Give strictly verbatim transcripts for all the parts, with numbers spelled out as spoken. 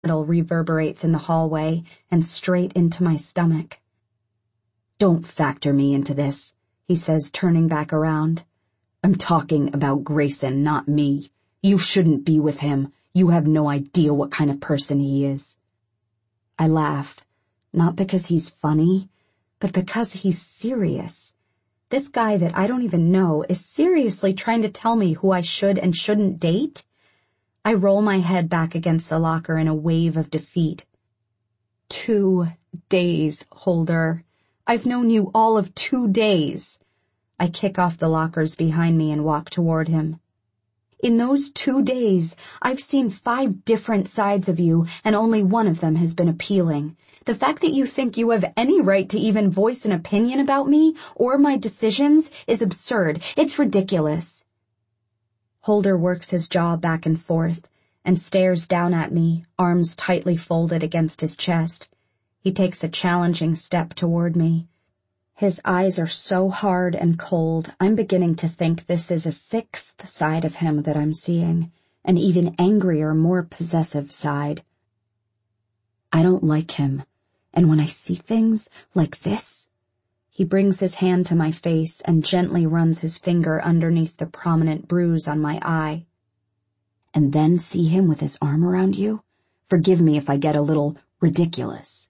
metal reverberates in the hallway and straight into my stomach. "Don't factor me into this," he says, turning back around. "I'm talking about Grayson, not me. You shouldn't be with him. You have no idea what kind of person he is." I laugh, not because he's funny, but because he's serious. This guy that I don't even know is seriously trying to tell me who I should and shouldn't date? I roll my head back against the locker in a wave of defeat. Two days, Holder. I've known you all of two days. I kick off the lockers behind me and walk toward him. In those two days, I've seen five different sides of you, and only one of them has been appealing. The fact that you think you have any right to even voice an opinion about me or my decisions is absurd. It's ridiculous. Holder works his jaw back and forth and stares down at me, arms tightly folded against his chest. He takes a challenging step toward me. His eyes are so hard and cold, I'm beginning to think this is a sixth side of him that I'm seeing, an even angrier, more possessive side. I don't like him, and when I see things like this... He brings his hand to my face and gently runs his finger underneath the prominent bruise on my eye. And then see him with his arm around you? Forgive me if I get a little ridiculous.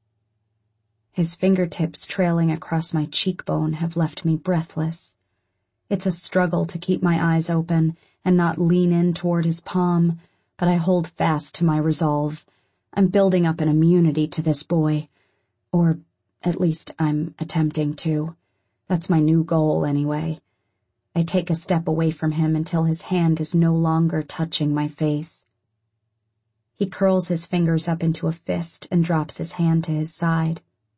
His fingertips trailing across my cheekbone have left me breathless. It's a struggle to keep my eyes open and not lean in toward his palm, but I hold fast to my resolve. I'm building up an immunity to this boy. Or, at least, I'm attempting to. That's my new goal, anyway. I take a step away from him until his hand is no longer touching my face. He curls his fingers up into a fist and drops his hand to his side.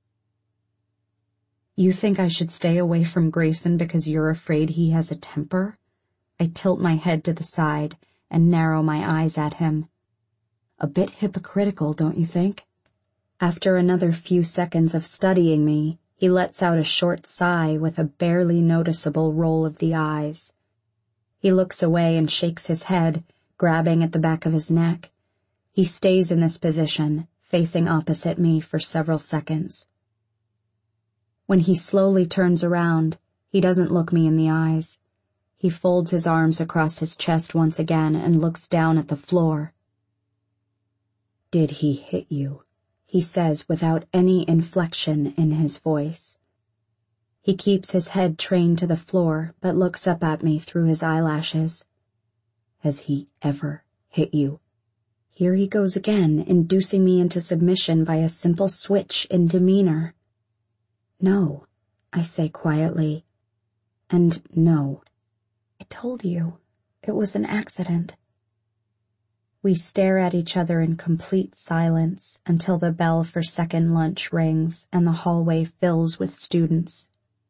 You think I should stay away from Grayson because you're afraid he has a temper? I tilt my head to the side and narrow my eyes at him. A bit hypocritical, don't you think? After another few seconds of studying me, he lets out a short sigh with a barely noticeable roll of the eyes. He looks away and shakes his head, grabbing at the back of his neck. He stays in this position, facing opposite me for several seconds. When he slowly turns around, he doesn't look me in the eyes. He folds his arms across his chest once again and looks down at the floor. "Did he hit you?" he says without any inflection in his voice. He keeps his head trained to the floor, but looks up at me through his eyelashes. "Has he ever hit you?" Here he goes again, inducing me into submission by a simple switch in demeanor. "No," I say quietly. "And no. I told you, it was an accident." We stare at each other in complete silence until the bell for second lunch rings and the hallway fills with students.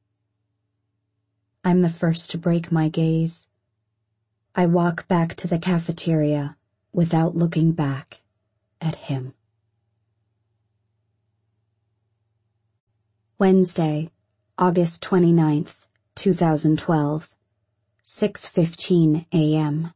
I'm the first to break my gaze. I walk back to the cafeteria without looking back at him. Wednesday, August twenty-ninth, two thousand twelve, six fifteen a m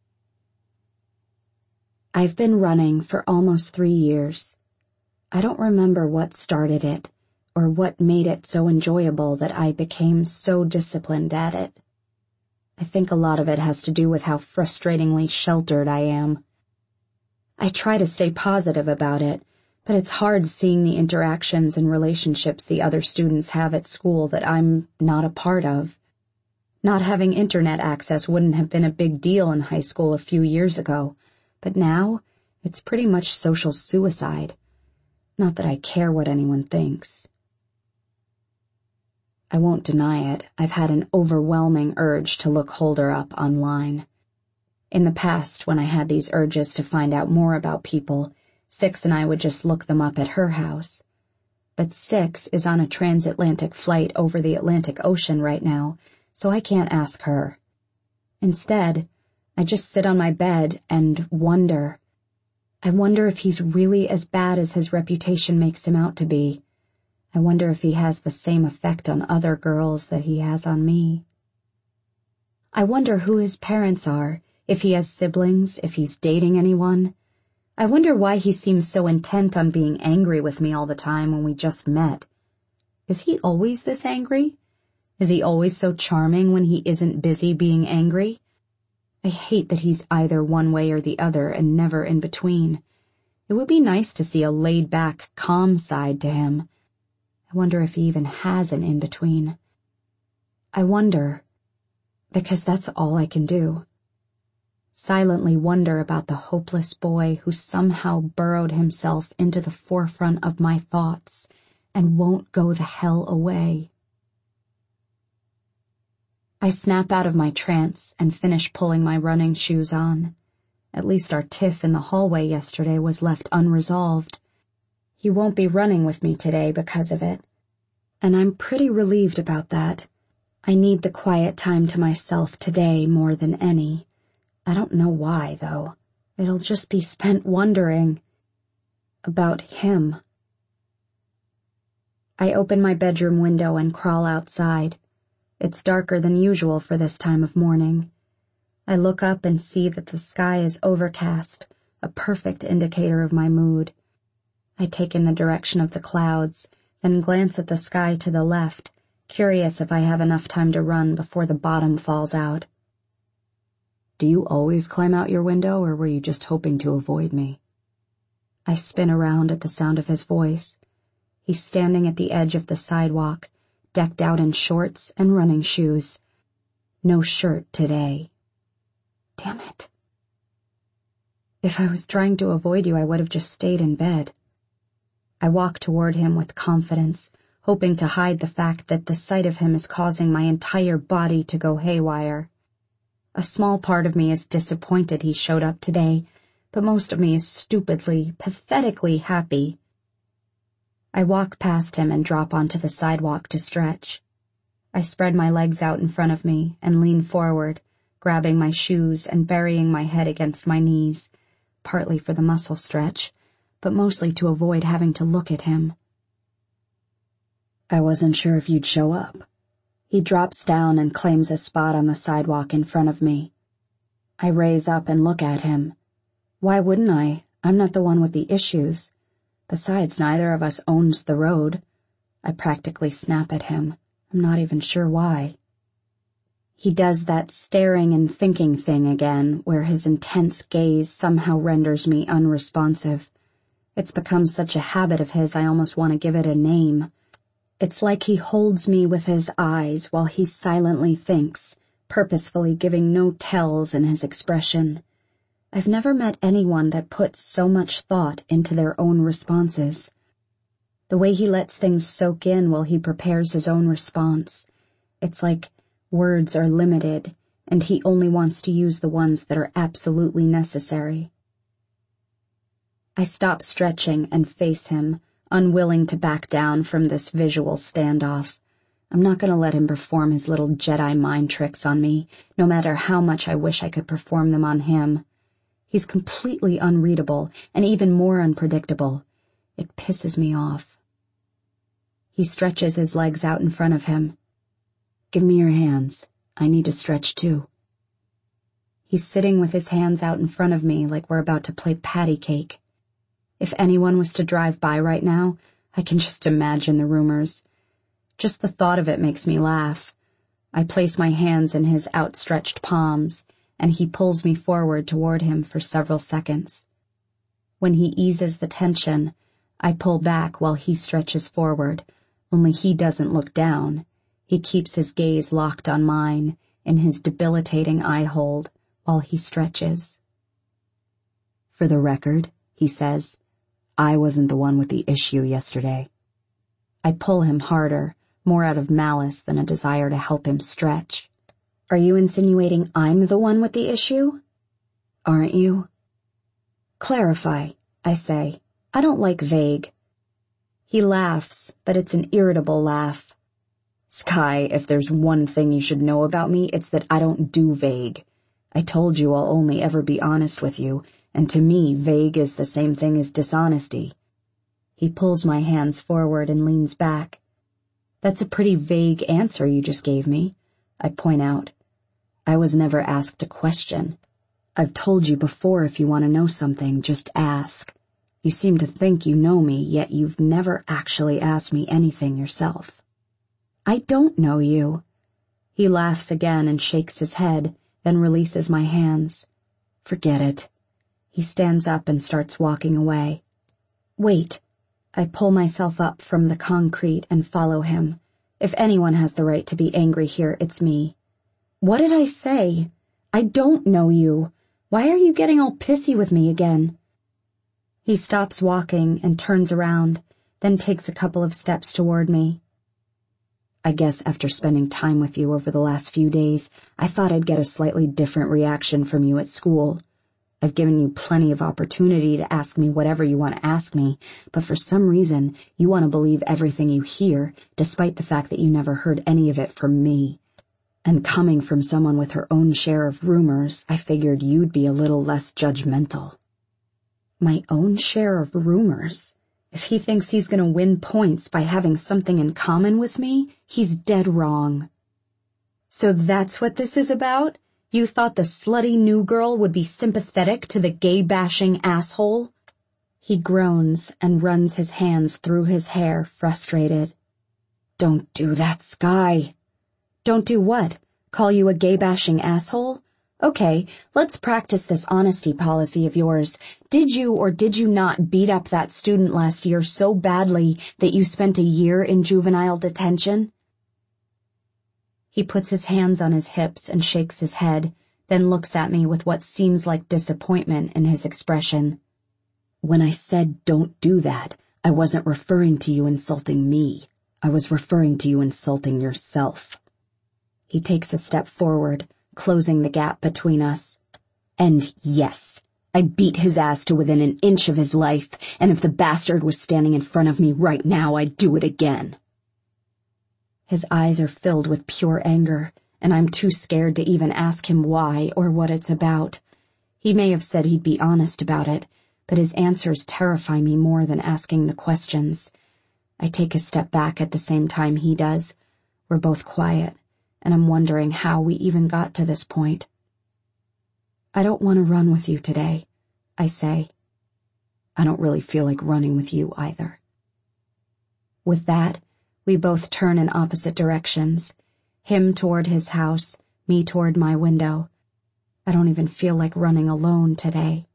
I've been running for almost three years. I don't remember what started it, or what made it so enjoyable that I became so disciplined at it. I think a lot of it has to do with how frustratingly sheltered I am. I try to stay positive about it, but it's hard seeing the interactions and relationships the other students have at school that I'm not a part of. Not having internet access wouldn't have been a big deal in high school a few years ago, but now it's pretty much social suicide. Not that I care what anyone thinks. I won't deny it, I've had an overwhelming urge to look Holder up online. In the past, when I had these urges to find out more about people, Six and I would just look them up at her house. But Six is on a transatlantic flight over the Atlantic Ocean right now, so I can't ask her. Instead, I just sit on my bed and wonder. I wonder if he's really as bad as his reputation makes him out to be. I wonder if he has the same effect on other girls that he has on me. I wonder who his parents are, if he has siblings, if he's dating anyone. I wonder why he seems so intent on being angry with me all the time when we just met. Is he always this angry? Is he always so charming when he isn't busy being angry? I hate that he's either one way or the other and never in between. It would be nice to see a laid-back, calm side to him. I wonder if he even has an in-between. I wonder, because that's all I can do. Silently wonder about the hopeless boy who somehow burrowed himself into the forefront of my thoughts and won't go the hell away. I snap out of my trance and finish pulling my running shoes on. At least our tiff in the hallway yesterday was left unresolved. He won't be running with me today because of it. And I'm pretty relieved about that. I need the quiet time to myself today more than any. I don't know why, though. It'll just be spent wondering about him. I open my bedroom window and crawl outside. It's darker than usual for this time of morning. I look up and see that the sky is overcast, a perfect indicator of my mood. I take in the direction of the clouds, then glance at the sky to the left, curious if I have enough time to run before the bottom falls out. Do you always climb out your window, or were you just hoping to avoid me? I spin around at the sound of his voice. He's standing at the edge of the sidewalk, decked out in shorts and running shoes. No shirt today. Damn it. If I was trying to avoid you, I would have just stayed in bed. I walk toward him with confidence, hoping to hide the fact that the sight of him is causing my entire body to go haywire. A small part of me is disappointed he showed up today, but most of me is stupidly, pathetically happy. I walk past him and drop onto the sidewalk to stretch. I spread my legs out in front of me and lean forward, grabbing my shoes and burying my head against my knees, partly for the muscle stretch, but mostly to avoid having to look at him. I wasn't sure if you'd show up. He drops down and claims a spot on the sidewalk in front of me. I raise up and look at him. Why wouldn't I? I'm not the one with the issues. Besides, neither of us owns the road. I practically snap at him. I'm not even sure why. He does that staring and thinking thing again, where his intense gaze somehow renders me unresponsive. It's become such a habit of his I almost want to give it a name. It's like he holds me with his eyes while he silently thinks, purposefully giving no tells in his expression. I've never met anyone that puts so much thought into their own responses. The way he lets things soak in while he prepares his own response. It's like words are limited, and he only wants to use the ones that are absolutely necessary. I stop stretching and face him, unwilling to back down from this visual standoff. I'm not going to let him perform his little Jedi mind tricks on me, no matter how much I wish I could perform them on him. He's completely unreadable and even more unpredictable. It pisses me off. He stretches his legs out in front of him. Give me your hands. I need to stretch too. He's sitting with his hands out in front of me like we're about to play patty cake. If anyone was to drive by right now, I can just imagine the rumors. Just the thought of it makes me laugh. I place my hands in his outstretched palms, and he pulls me forward toward him for several seconds. When he eases the tension, I pull back while he stretches forward, only he doesn't look down. He keeps his gaze locked on mine, in his debilitating eye hold, while he stretches. For the record, he says, I wasn't the one with the issue yesterday. I pull him harder, more out of malice than a desire to help him stretch. Are you insinuating I'm the one with the issue? Aren't you? Clarify, I say. I don't like vague. He laughs, but it's an irritable laugh. Sky, if there's one thing you should know about me, it's that I don't do vague. I told you I'll only ever be honest with you, and to me, vague is the same thing as dishonesty. He pulls my hands forward and leans back. That's a pretty vague answer you just gave me, I point out. I was never asked a question. I've told you before, if you want to know something, just ask. You seem to think you know me, yet you've never actually asked me anything yourself. I don't know you. He laughs again and shakes his head, then releases my hands. Forget it. He stands up and starts walking away. Wait. I pull myself up from the concrete and follow him. If anyone has the right to be angry here, it's me. What did I say? I don't know you. Why are you getting all pissy with me again? He stops walking and turns around, then takes a couple of steps toward me. I guess after spending time with you over the last few days, I thought I'd get a slightly different reaction from you at school. I've given you plenty of opportunity to ask me whatever you want to ask me, but for some reason, you want to believe everything you hear, despite the fact that you never heard any of it from me. And coming from someone with her own share of rumors, I figured you'd be a little less judgmental. My own share of rumors? If he thinks he's going to win points by having something in common with me, he's dead wrong. So that's what this is about? You thought the slutty new girl would be sympathetic to the gay-bashing asshole? He groans and runs his hands through his hair, frustrated. Don't do that, Sky. Don't do what? Call you a gay-bashing asshole? Okay, let's practice this honesty policy of yours. Did you or did you not beat up that student last year so badly that you spent a year in juvenile detention? He puts his hands on his hips and shakes his head, then looks at me with what seems like disappointment in his expression. When I said don't do that, I wasn't referring to you insulting me. I was referring to you insulting yourself. He takes a step forward, closing the gap between us. And yes, I beat his ass to within an inch of his life, and if the bastard was standing in front of me right now, I'd do it again. His eyes are filled with pure anger, and I'm too scared to even ask him why or what it's about. He may have said he'd be honest about it, but his answers terrify me more than asking the questions. I take a step back at the same time he does. We're both quiet, and I'm wondering how we even got to this point. I don't want to run with you today, I say. I don't really feel like running with you either. With that, we both turn in opposite directions, him toward his house, me toward my window. I don't even feel like running alone today.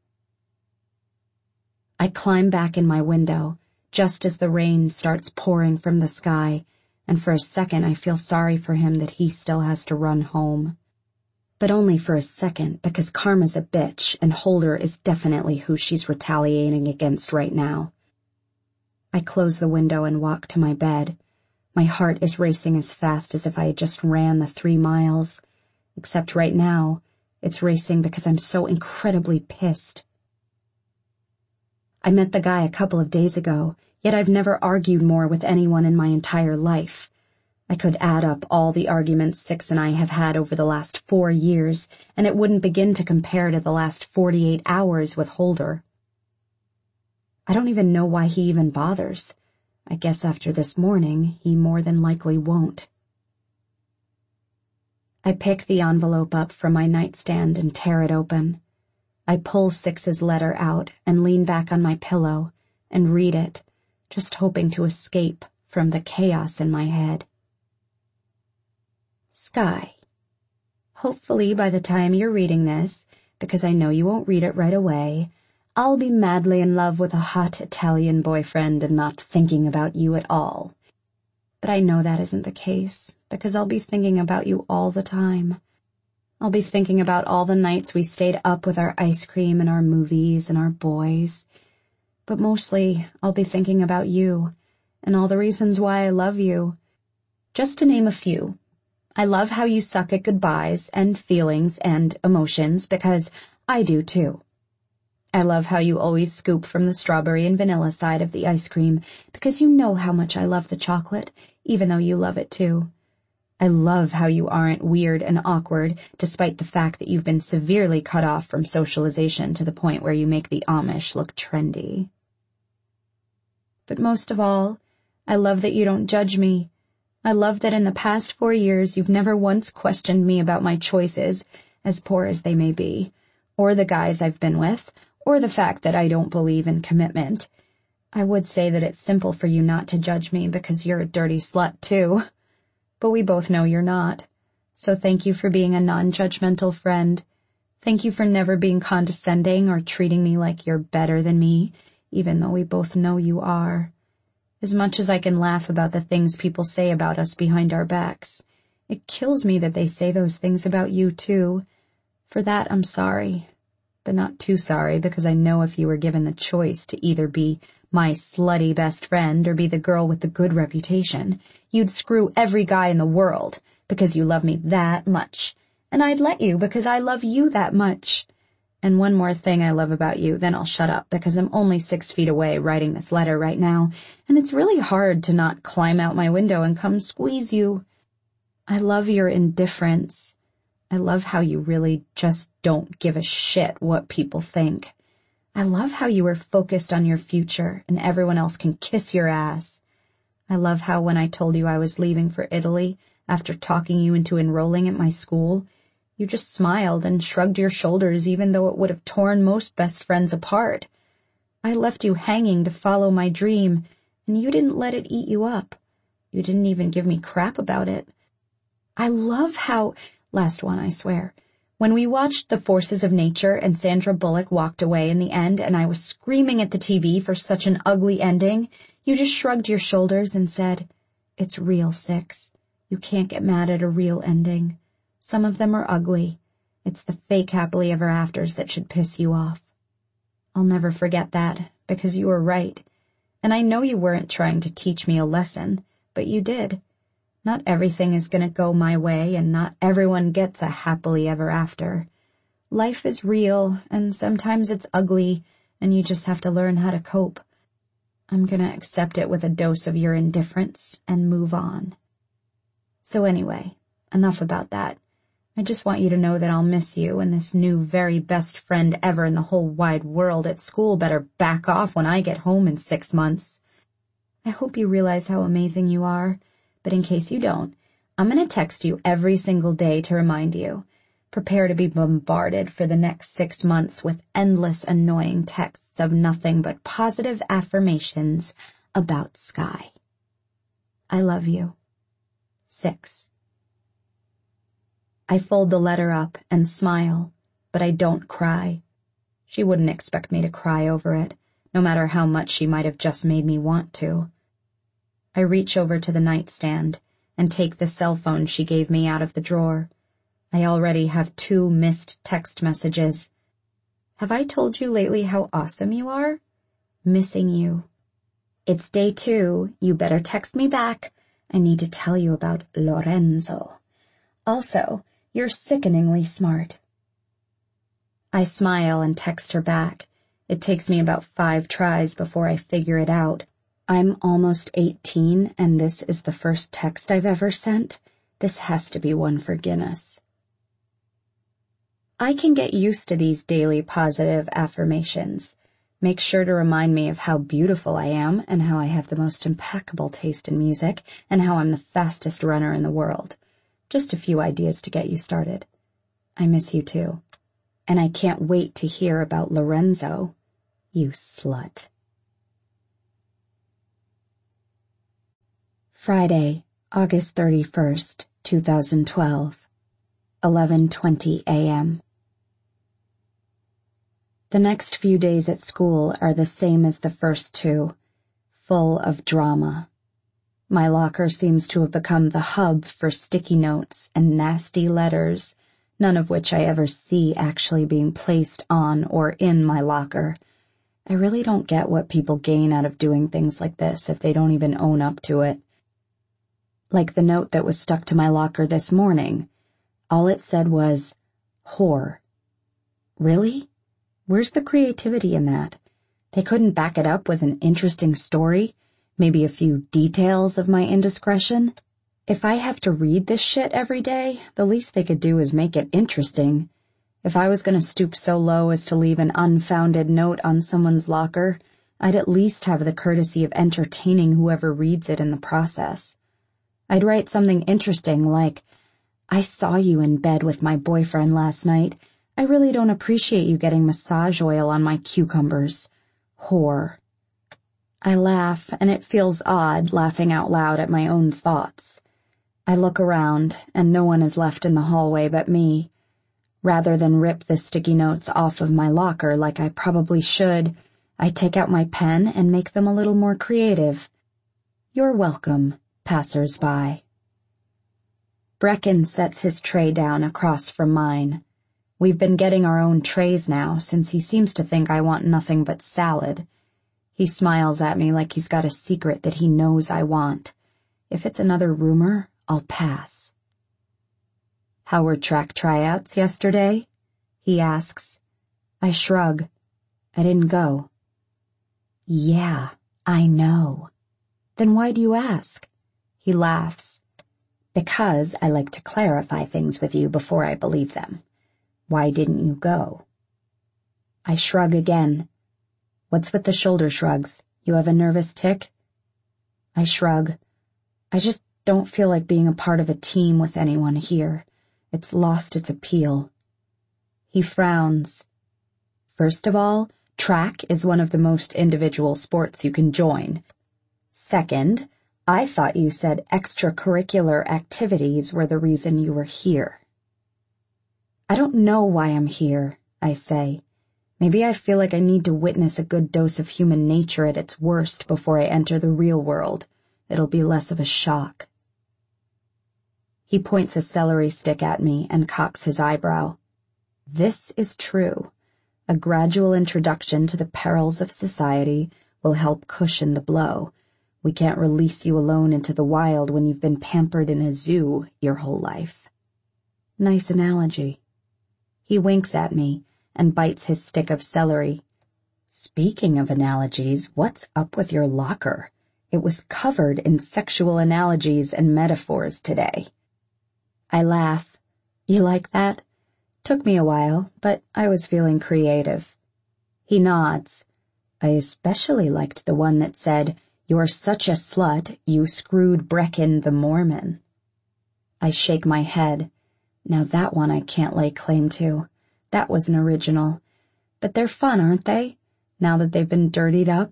I climb back in my window, just as the rain starts pouring from the sky, and for a second I feel sorry for him that he still has to run home. But only for a second, because Karma's a bitch, and Holder is definitely who she's retaliating against right now. I close the window and walk to my bed. My heart is racing as fast as if I had just ran the three miles, except right now, it's racing because I'm so incredibly pissed. I met the guy a couple of days ago, yet I've never argued more with anyone in my entire life. I could add up all the arguments Six and I have had over the last four years, and it wouldn't begin to compare to the last forty-eight hours with Holder. I don't even know why he even bothers. I guess after this morning, he more than likely won't. I pick the envelope up from my nightstand and tear it open. I pull Six's letter out and lean back on my pillow and read it, just hoping to escape from the chaos in my head. Sky. Hopefully by the time you're reading this, because I know you won't read it right away, I'll be madly in love with a hot Italian boyfriend and not thinking about you at all. But I know that isn't the case, because I'll be thinking about you all the time. I'll be thinking about all the nights we stayed up with our ice cream and our movies and our boys. But mostly, I'll be thinking about you, and all the reasons why I love you. Just to name a few. I love how you suck at goodbyes and feelings and emotions, because I do too. I love how you always scoop from the strawberry and vanilla side of the ice cream, because you know how much I love the chocolate, even though you love it too. I love how you aren't weird and awkward, despite the fact that you've been severely cut off from socialization to the point where you make the Amish look trendy. But most of all, I love that you don't judge me. I love that in the past four years you've never once questioned me about my choices, as poor as they may be, or the guys I've been with, or the fact that I don't believe in commitment. I would say that it's simple for you not to judge me because you're a dirty slut too. But we both know you're not. So thank you for being a non-judgmental friend. Thank you for never being condescending or treating me like you're better than me, even though we both know you are. As much as I can laugh about the things people say about us behind our backs, it kills me that they say those things about you too. For that, I'm sorry. But not too sorry, because I know if you were given the choice to either be my slutty best friend or be the girl with the good reputation, you'd screw every guy in the world because you love me that much. And I'd let you because I love you that much. And one more thing I love about you, then I'll shut up because I'm only six feet away writing this letter right now, and it's really hard to not climb out my window and come squeeze you. I love your indifference. I love how you really just don't give a shit what people think. I love how you are focused on your future and everyone else can kiss your ass. I love how when I told you I was leaving for Italy after talking you into enrolling at my school, you just smiled and shrugged your shoulders even though it would have torn most best friends apart. I left you hanging to follow my dream, and you didn't let it eat you up. You didn't even give me crap about it. I love how... Last one, I swear. When we watched The Forces of Nature and Sandra Bullock walked away in the end and I was screaming at the T V for such an ugly ending, you just shrugged your shoulders and said, "It's real, Six. You can't get mad at a real ending. Some of them are ugly. It's the fake happily ever afters that should piss you off." I'll never forget that, because you were right. And I know you weren't trying to teach me a lesson, but you did. Not everything is going to go my way, and not everyone gets a happily ever after. Life is real, and sometimes it's ugly, and you just have to learn how to cope. I'm going to accept it with a dose of your indifference and move on. So anyway, enough about that. I just want you to know that I'll miss you, and this new very best friend ever in the whole wide world at school better back off when I get home in six months. I hope you realize how amazing you are, but in case you don't, I'm going to text you every single day to remind you. Prepare to be bombarded for the next six months with endless annoying texts of nothing but positive affirmations about Sky. I love you. Six. I fold the letter up and smile, but I don't cry. She wouldn't expect me to cry over it, no matter how much she might have just made me want to. I reach over to the nightstand and take the cell phone she gave me out of the drawer. I already have two missed text messages. Have I told you lately how awesome you are? Missing you. It's day two. You better text me back. I need to tell you about Lorenzo. Also, you're sickeningly smart. I smile and text her back. It takes me about five tries before I figure it out. I'm almost eighteen, and this is the first text I've ever sent. This has to be one for Guinness. I can get used to these daily positive affirmations. Make sure to remind me of how beautiful I am and how I have the most impeccable taste in music and how I'm the fastest runner in the world. Just a few ideas to get you started. I miss you too. And I can't wait to hear about Lorenzo. You slut. Friday, August thirty-first, two thousand twelve, eleven twenty a m The next few days at school are the same as the first two, full of drama. My locker seems to have become the hub for sticky notes and nasty letters, none of which I ever see actually being placed on or in my locker. I really don't get what people gain out of doing things like this if they don't even own up to it. Like the note that was stuck to my locker this morning. All it said was, whore. Really? Where's the creativity in that? They couldn't back it up with an interesting story? Maybe a few details of my indiscretion? If I have to read this shit every day, the least they could do is make it interesting. If I was going to stoop so low as to leave an unfounded note on someone's locker, I'd at least have the courtesy of entertaining whoever reads it in the process. I'd write something interesting like, I saw you in bed with my boyfriend last night. I really don't appreciate you getting massage oil on my cucumbers. Whore. I laugh, and it feels odd laughing out loud at my own thoughts. I look around, and no one is left in the hallway but me. Rather than rip the sticky notes off of my locker like I probably should, I take out my pen and make them a little more creative. You're welcome, passers-by. Brecken sets his tray down across from mine. We've been getting our own trays now, since he seems to think I want nothing but salad. He smiles at me like he's got a secret that he knows I want. If it's another rumor, I'll pass. How were track tryouts yesterday? He asks. I shrug. I didn't go. Yeah, I know. Then why do you ask? He laughs. Because I like to clarify things with you before I believe them. Why didn't you go? I shrug again. What's with the shoulder shrugs? You have a nervous tic? I shrug. I just don't feel like being a part of a team with anyone here. It's lost its appeal. He frowns. First of all, track is one of the most individual sports you can join. Second, I thought you said extracurricular activities were the reason you were here. I don't know why I'm here, I say. Maybe I feel like I need to witness a good dose of human nature at its worst before I enter the real world. It'll be less of a shock. He points a celery stick at me and cocks his eyebrow. This is true. A gradual introduction to the perils of society will help cushion the blow. We can't release you alone into the wild when you've been pampered in a zoo your whole life. Nice analogy. He winks at me and bites his stick of celery. Speaking of analogies, what's up with your locker? It was covered in sexual analogies and metaphors today. I laugh. You like that? Took me a while, but I was feeling creative. He nods. I especially liked the one that said, "You're such a slut, you screwed Brecken the Mormon." I shake my head. Now that one I can't lay claim to. That was an original. But they're fun, aren't they? Now that they've been dirtied up?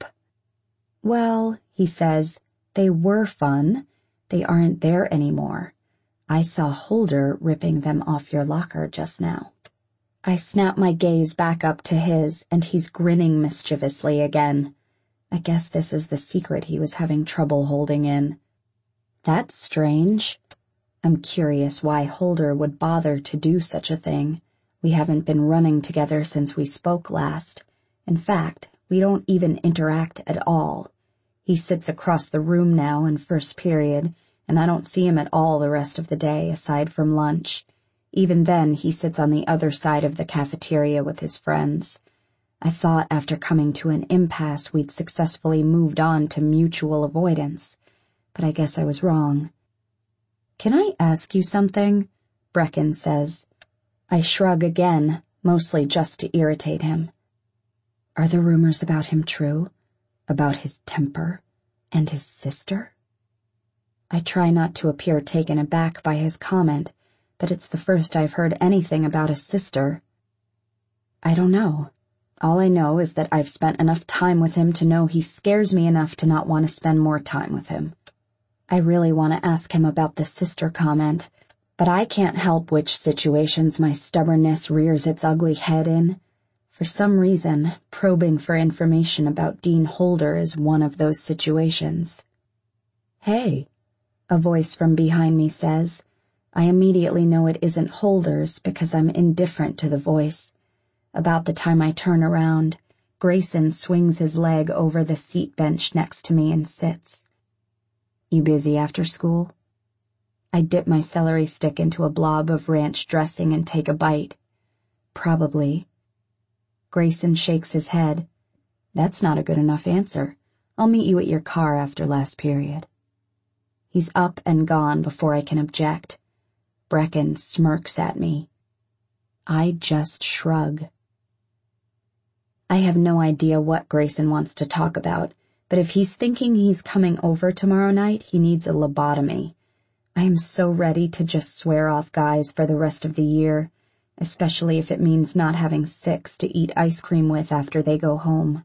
Well, he says, they were fun. They aren't there anymore. I saw Holder ripping them off your locker just now. I snap my gaze back up to his, and he's grinning mischievously again. I guess this is the secret he was having trouble holding in. That's strange. I'm curious why Holder would bother to do such a thing. We haven't been running together since we spoke last. In fact, we don't even interact at all. He sits across the room now in first period, and I don't see him at all the rest of the day, aside from lunch. Even then, he sits on the other side of the cafeteria with his friends. I thought after coming to an impasse we'd successfully moved on to mutual avoidance, but I guess I was wrong. Can I ask you something? Brecken says. I shrug again, mostly just to irritate him. Are the rumors about him true? About his temper? And his sister? I try not to appear taken aback by his comment, but it's the first I've heard anything about a sister. I don't know. All I know is that I've spent enough time with him to know he scares me enough to not want to spend more time with him. I really want to ask him about the sister comment, but I can't help which situations my stubbornness rears its ugly head in. For some reason, probing for information about Dean Holder is one of those situations. Hey, a voice from behind me says. I immediately know it isn't Holder's because I'm indifferent to the voice. About the time I turn around, Grayson swings his leg over the seat bench next to me and sits. You busy after school? I dip my celery stick into a blob of ranch dressing and take a bite. Probably. Grayson shakes his head. That's not a good enough answer. I'll meet you at your car after last period. He's up and gone before I can object. Brecken smirks at me. I just shrug. I have no idea what Grayson wants to talk about, but if he's thinking he's coming over tomorrow night, he needs a lobotomy. I am so ready to just swear off guys for the rest of the year. especially if it means not having six to eat ice cream with after they go home.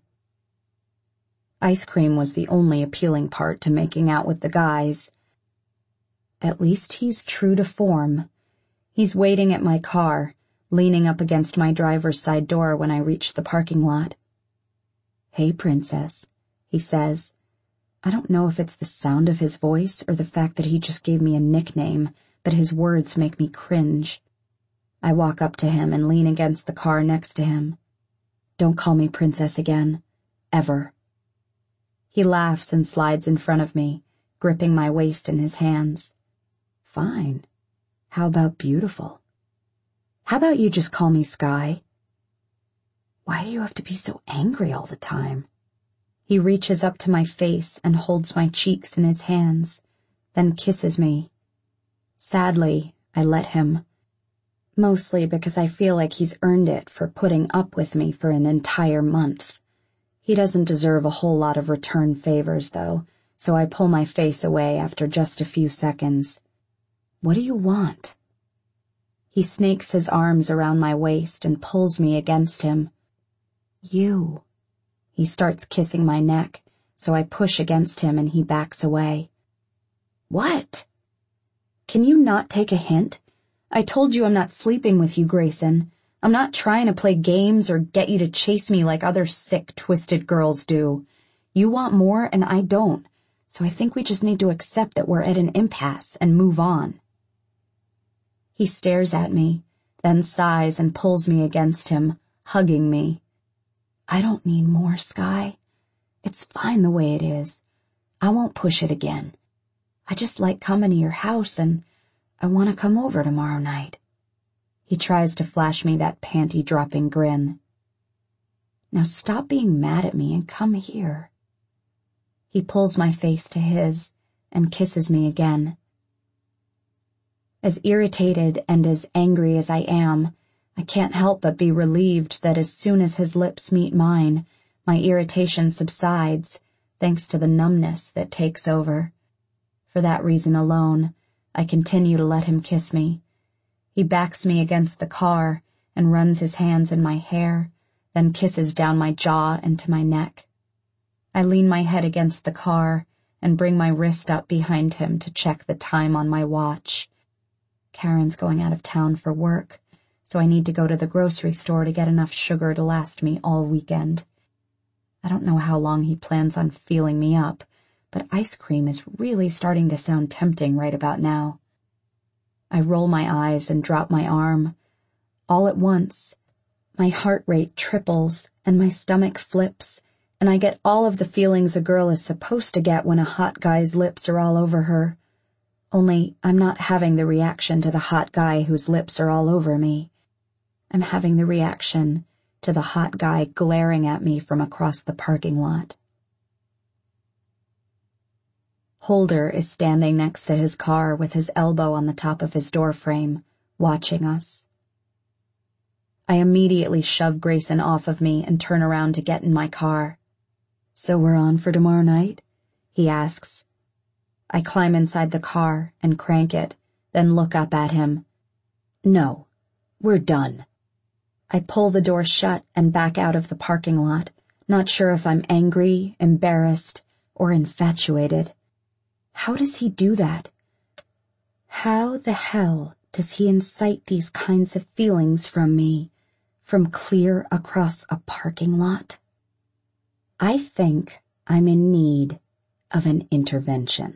Ice cream was the only appealing part to making out with the guys. At least he's true to form. He's waiting at my car, leaning up against my driver's side door when I reach the parking lot. "Hey, Princess," he says. I don't know if it's the sound of his voice or the fact that he just gave me a nickname, but his words make me cringe. I walk up to him and lean against the car next to him. "Don't call me Princess again. Ever." He laughs and slides in front of me, gripping my waist in his hands. "Fine. How about beautiful? How about you just call me Sky?" "Why do you have to be so angry all the time?" He reaches up to my face and holds my cheeks in his hands, then kisses me. Sadly, I let him. Mostly because I feel like he's earned it for putting up with me for an entire month. He doesn't deserve a whole lot of return favors, though, so I pull my face away after just a few seconds. "What do you want?" He snakes his arms around my waist and pulls me against him. "You." He starts kissing my neck, so I push against him and he backs away. "What?" "Can you not take a hint? I told you I'm not sleeping with you, Grayson. I'm not trying to play games or get you to chase me like other sick, twisted girls do. You want more and I don't, so I think we just need to accept that we're at an impasse and move on." He stares at me, then sighs and pulls me against him, hugging me. "I don't need more, Sky. It's fine the way it is. I won't push it again. I just like coming to your house and I want to come over tomorrow night." He tries to flash me that panty-dropping grin. "Now stop being mad at me and come here." He pulls my face to his and kisses me again. As irritated and as angry as I am, I can't help but be relieved that as soon as his lips meet mine, my irritation subsides, thanks to the numbness that takes over. For that reason alone, I continue to let him kiss me. He backs me against the car and runs his hands in my hair, then kisses down my jaw and to my neck. I lean my head against the car and bring my wrist up behind him to check the time on my watch. Karen's going out of town for work, so I need to go to the grocery store to get enough sugar to last me all weekend. I don't know how long he plans on feeling me up, but ice cream is really starting to sound tempting right about now. I roll my eyes and drop my arm. All at once, my heart rate triples and my stomach flips, and I get all of the feelings a girl is supposed to get when a hot guy's lips are all over her. Only I'm not having the reaction to the hot guy whose lips are all over me. I'm having the reaction to the hot guy glaring at me from across the parking lot. Holder is standing next to his car with his elbow on the top of his doorframe, watching us. I immediately shove Grayson off of me and turn around to get in my car. "So we're on for tomorrow night?" he asks. I climb inside the car and crank it, then look up at him. "No, we're done." I pull the door shut and back out of the parking lot, not sure if I'm angry, embarrassed, or infatuated. How does he do that? How the hell does he incite these kinds of feelings from me, from clear across a parking lot? I think I'm in need of an intervention.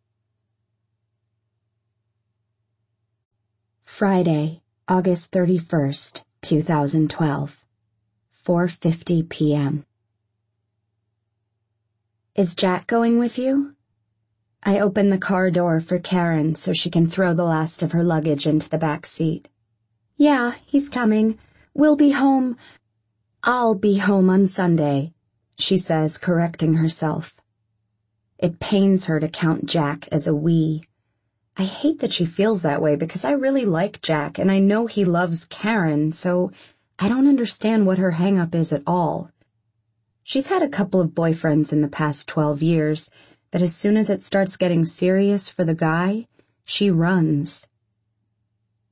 Friday, August thirty-first, two thousand twelve, four fifty p m "Is Jack going with you?" I open the car door for Karen so she can throw the last of her luggage into the back seat. "Yeah, he's coming. We'll be home. I'll be home on Sunday," she says, correcting herself. It pains her to count Jack as a we. I hate that she feels that way because I really like Jack and I know he loves Karen, so I don't understand what her hang-up is at all. She's had a couple of boyfriends in the past twelve years, but as soon as it starts getting serious for the guy, she runs.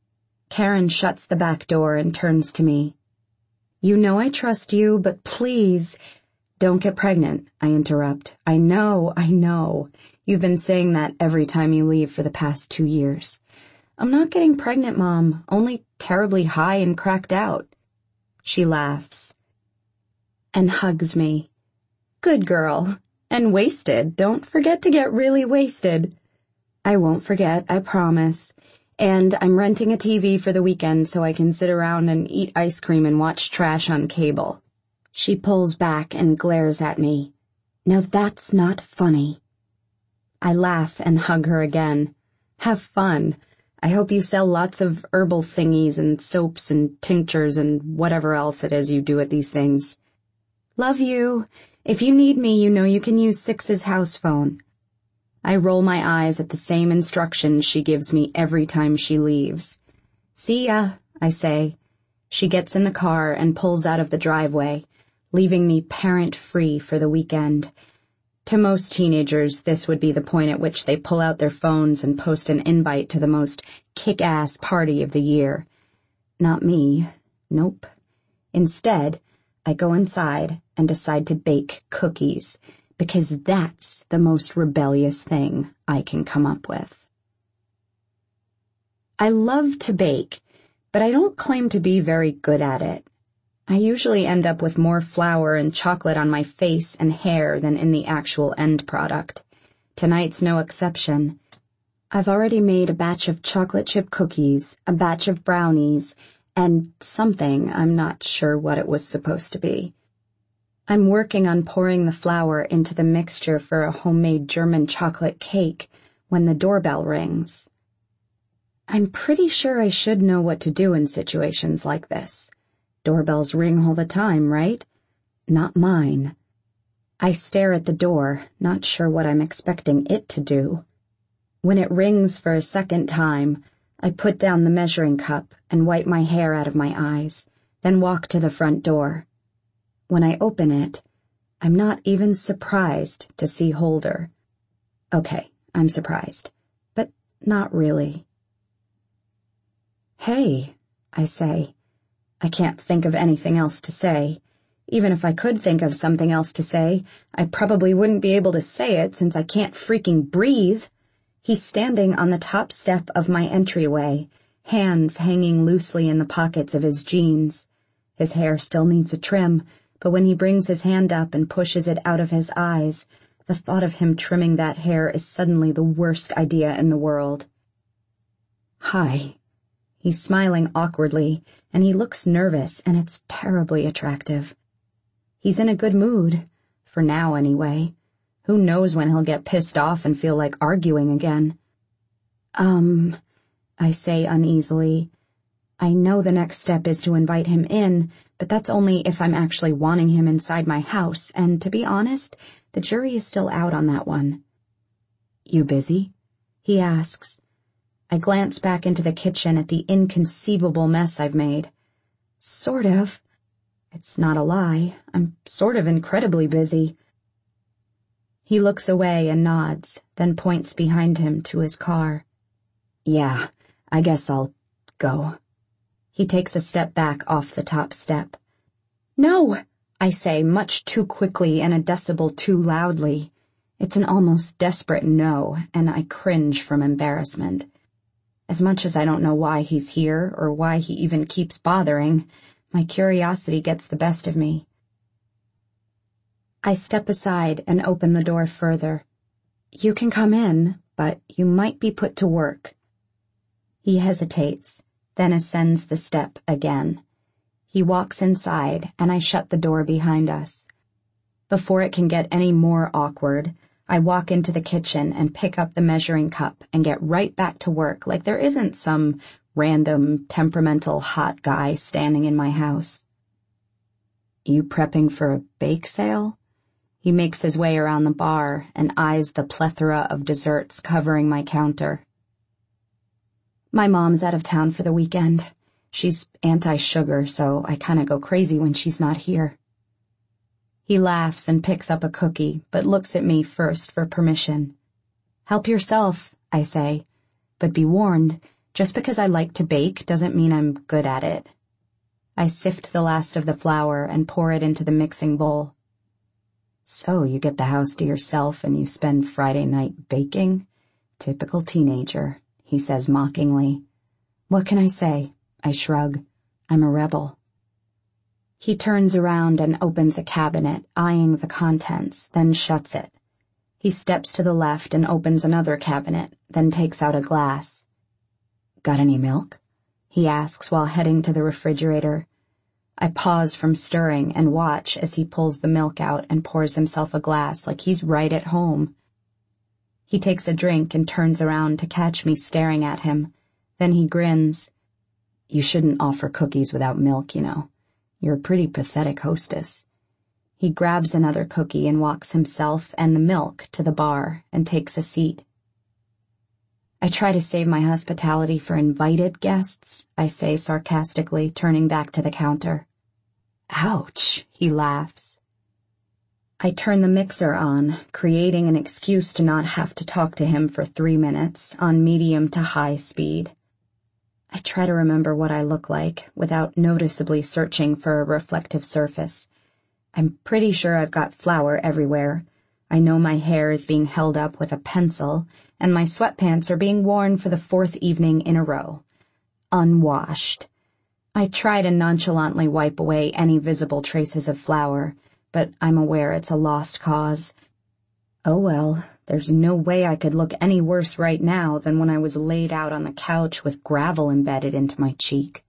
Karen shuts the back door and turns to me. You know I trust you, but please, don't get pregnant, I interrupt. I know, I know. You've been saying that every time you leave for the past two years. I'm not getting pregnant, Mom, only terribly high and cracked out. She laughs and hugs me. Good girl. And wasted. Don't forget to get really wasted. I won't forget, I promise. And I'm renting a T V for the weekend so I can sit around and eat ice cream and watch trash on cable. She pulls back and glares at me. Now that's not funny. I laugh and hug her again. Have fun. I hope you sell lots of herbal thingies and soaps and tinctures and whatever else it is you do at these things. Love you. If you need me, you know you can use Six's house phone. I roll my eyes at the same instructions she gives me every time she leaves. See ya, I say. She gets in the car and pulls out of the driveway, leaving me parent-free for the weekend. To most teenagers, this would be the point at which they pull out their phones and post an invite to the most kick-ass party of the year. Not me. Nope. Instead, I go inside and decide to bake cookies, because that's the most rebellious thing I can come up with. I love to bake, but I don't claim to be very good at it. I usually end up with more flour and chocolate on my face and hair than in the actual end product. Tonight's no exception. I've already made a batch of chocolate chip cookies, a batch of brownies, and something, I'm not sure what it was supposed to be. I'm working on pouring the flour into the mixture for a homemade German chocolate cake when the doorbell rings. I'm pretty sure I should know what to do in situations like this. Doorbells ring all the time, right? Not mine. I stare at the door, not sure what I'm expecting it to do. When it rings for a second time, I put down the measuring cup and wipe my hair out of my eyes, then walk to the front door. When I open it, I'm not even surprised to see Holder. Okay, I'm surprised, but not really. Hey, I say. I can't think of anything else to say. Even if I could think of something else to say, I probably wouldn't be able to say it since I can't freaking breathe. He's standing on the top step of my entryway, hands hanging loosely in the pockets of his jeans. His hair still needs a trim, but when he brings his hand up and pushes it out of his eyes, the thought of him trimming that hair is suddenly the worst idea in the world. Hi. He's smiling awkwardly, and he looks nervous, and it's terribly attractive. He's in a good mood, for now anyway. Who knows when he'll get pissed off and feel like arguing again. Um, I say uneasily. I know the next step is to invite him in, but that's only if I'm actually wanting him inside my house, and to be honest, the jury is still out on that one. You busy? He asks. I glance back into the kitchen at the inconceivable mess I've made. Sort of. It's not a lie. I'm sort of incredibly busy. He looks away and nods, then points behind him to his car. Yeah, I guess I'll go. He takes a step back off the top step. No, I say, much too quickly and a decibel too loudly. It's an almost desperate no, and I cringe from embarrassment. As much as I don't know why he's here or why he even keeps bothering, my curiosity gets the best of me. I step aside and open the door further. You can come in, but you might be put to work. He hesitates, then ascends the step again. He walks inside, and I shut the door behind us. Before it can get any more awkward, I walk into the kitchen and pick up the measuring cup and get right back to work like there isn't some random, temperamental hot guy standing in my house. You prepping for a bake sale? He makes his way around the bar and eyes the plethora of desserts covering my counter. My mom's out of town for the weekend. She's anti-sugar, so I kinda go crazy when she's not here. He laughs and picks up a cookie, but looks at me first for permission. Help yourself, I say, but be warned, Just because I like to bake doesn't mean I'm good at it. I sift the last of the flour and pour it into the mixing bowl. So you get the house to yourself and you spend Friday night baking? Typical teenager, he says mockingly. What can I say? I shrug. I'm a rebel. He turns around and opens a cabinet, eyeing the contents, then shuts it. He steps to the left and opens another cabinet, then takes out a glass. Got any milk? He asks while heading to the refrigerator. I pause from stirring and watch as he pulls the milk out and pours himself a glass like he's right at home. He takes a drink and turns around to catch me staring at him. Then he grins. You shouldn't offer cookies without milk, you know. You're a pretty pathetic hostess. He grabs another cookie and walks himself and the milk to the bar and takes a seat. I try to save my hospitality for invited guests, I say sarcastically, turning back to the counter. Ouch, he laughs. I turn the mixer on, creating an excuse to not have to talk to him for three minutes on medium to high speed. I try to remember what I look like without noticeably searching for a reflective surface. I'm pretty sure I've got flour everywhere. I know my hair is being held up with a pencil, and my sweatpants are being worn for the fourth evening in a row. Unwashed. I try to nonchalantly wipe away any visible traces of flour, but I'm aware it's a lost cause. Oh well, there's no way I could look any worse right now than when I was laid out on the couch with gravel embedded into my cheek.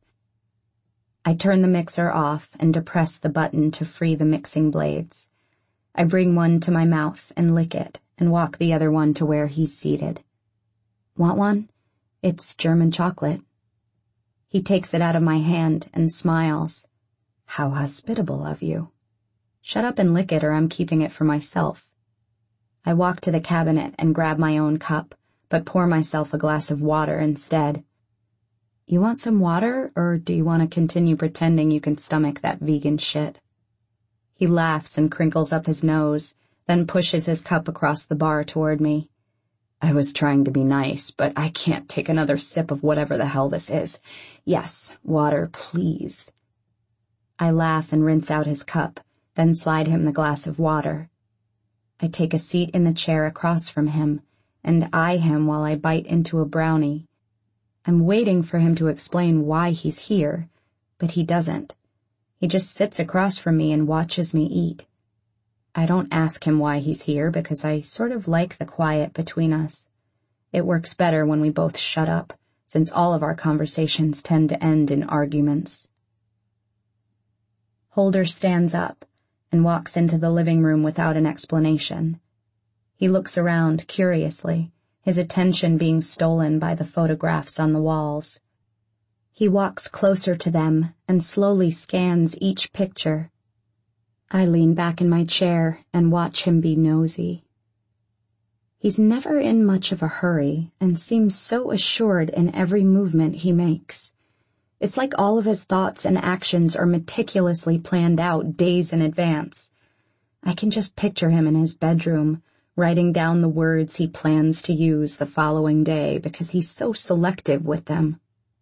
I turn the mixer off and depress the button to free the mixing blades. I bring one to my mouth and lick it, and walk the other one to where he's seated. Want one? It's German chocolate. He takes it out of my hand and smiles. How hospitable of you. Shut up and lick it or I'm keeping it for myself. I walk to the cabinet and grab my own cup, but pour myself a glass of water instead. You want some water, or do you want to continue pretending you can stomach that vegan shit? He laughs and crinkles up his nose, then pushes his cup across the bar toward me. I was trying to be nice, but I can't take another sip of whatever the hell this is. Yes, water, please. I laugh and rinse out his cup, then slide him the glass of water. I take a seat in the chair across from him and eye him while I bite into a brownie. I'm waiting for him to explain why he's here, but he doesn't. He just sits across from me and watches me eat. I don't ask him why he's here because I sort of like the quiet between us. It works better when we both shut up, since all of our conversations tend to end in arguments. Holder stands up and walks into the living room without an explanation. He looks around curiously, his attention being stolen by the photographs on the walls. He walks closer to them and slowly scans each picture. I lean back in my chair and watch him be nosy. He's never in much of a hurry and seems so assured in every movement he makes. It's like all of his thoughts and actions are meticulously planned out days in advance. I can just picture him in his bedroom, writing down the words he plans to use the following day because he's so selective with them.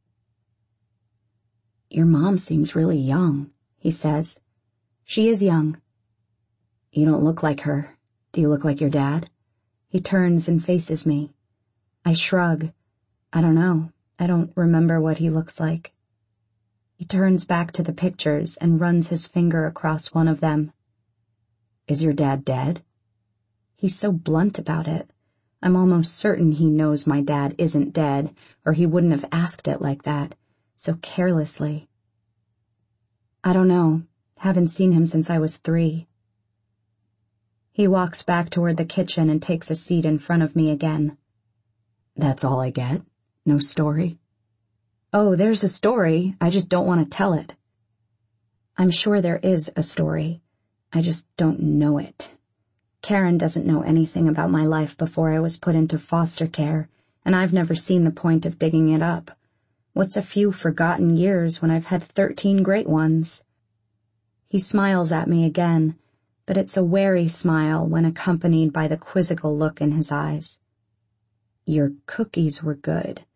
Your mom seems really young, he says. She is young. You don't look like her. Do you look like your dad? He turns and faces me. I shrug. I don't know. I don't remember what he looks like. He turns back to the pictures and runs his finger across one of them. Is your dad dead? He's so blunt about it. I'm almost certain he knows my dad isn't dead, or he wouldn't have asked it like that, so carelessly. I don't know. Haven't seen him since I was three. He walks back toward the kitchen and takes a seat in front of me again. That's all I get? No story? Oh, there's a story. I just don't want to tell it. I'm sure there is a story. I just don't know it. Karen doesn't know anything about my life before I was put into foster care, and I've never seen the point of digging it up. What's a few forgotten years when I've had thirteen great ones? He smiles at me again, but it's a wary smile when accompanied by the quizzical look in his eyes. Your cookies were good.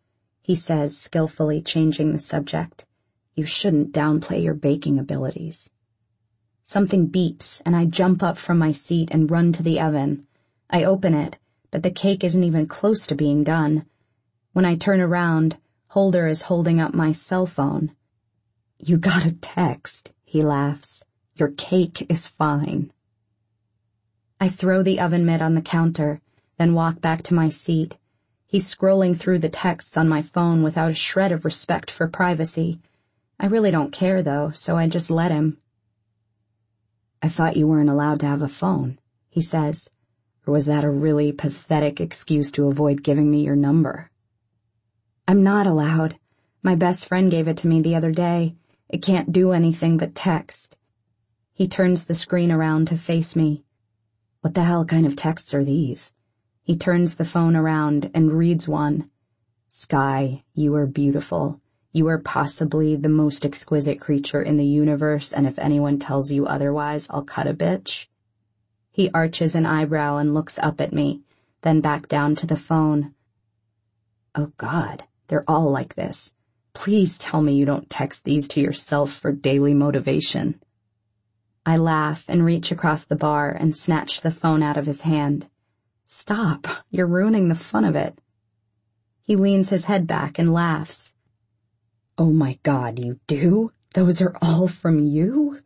he says, skillfully changing the subject. You shouldn't downplay your baking abilities. Something beeps, and I jump up from my seat and run to the oven. I open it, but the cake isn't even close to being done. When I turn around, Holder is holding up my cell phone. You got a text, he laughs. Your cake is fine. I throw the oven mitt on the counter, then walk back to my seat. He's scrolling through the texts on my phone without a shred of respect for privacy. I really don't care, though, so I just let him. I thought you weren't allowed to have a phone, he says. Or was that a really pathetic excuse to avoid giving me your number? I'm not allowed. My best friend gave it to me the other day. It can't do anything but text. He turns the screen around to face me. What the hell kind of texts are these? He turns the phone around and reads one. Sky, you are beautiful. You are possibly the most exquisite creature in the universe, and if anyone tells you otherwise, I'll cut a bitch. He arches an eyebrow and looks up at me, then back down to the phone. Oh God, they're all like this. Please tell me you don't text these to yourself for daily motivation. I laugh and reach across the bar and snatch the phone out of his hand. Stop, you're ruining the fun of it. He leans his head back and laughs. Oh my God, you do? Those are all from you?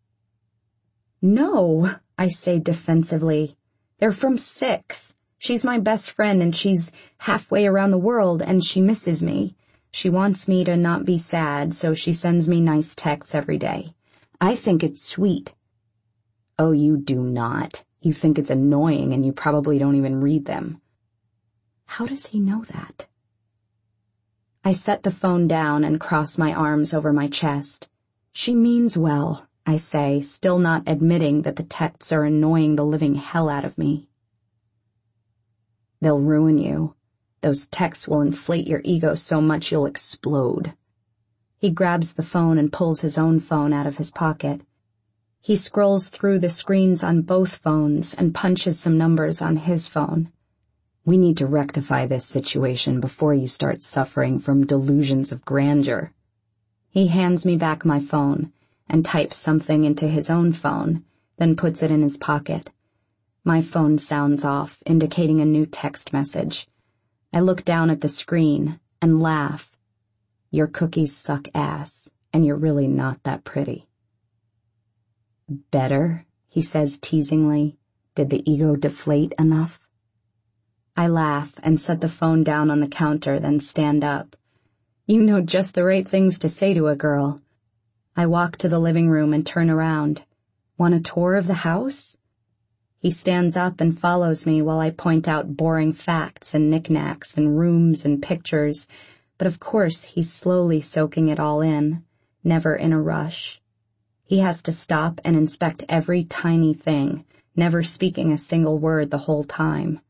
No, I say defensively. They're from Six. She's my best friend and she's halfway around the world and she misses me. She wants me to not be sad, so she sends me nice texts every day. I think it's sweet. Oh, you do not. You think it's annoying and you probably don't even read them. How does he know that? I set the phone down and cross my arms over my chest. She means well, I say, still not admitting that the texts are annoying the living hell out of me. They'll ruin you. Those texts will inflate your ego so much you'll explode. He grabs the phone and pulls his own phone out of his pocket. He scrolls through the screens on both phones and punches some numbers on his phone. We need to rectify this situation before you start suffering from delusions of grandeur. He hands me back my phone and types something into his own phone, then puts it in his pocket. My phone sounds off, indicating a new text message. I look down at the screen and laugh. Your cookies suck ass, and you're really not that pretty. Better, he says teasingly. Did the ego deflate enough? I laugh and set the phone down on the counter, then stand up. You know just the right things to say to a girl. I walk to the living room and turn around. Want a tour of the house? He stands up and follows me while I point out boring facts and knickknacks and rooms and pictures, but of course he's slowly soaking it all in, never in a rush. He has to stop and inspect every tiny thing, never speaking a single word the whole time.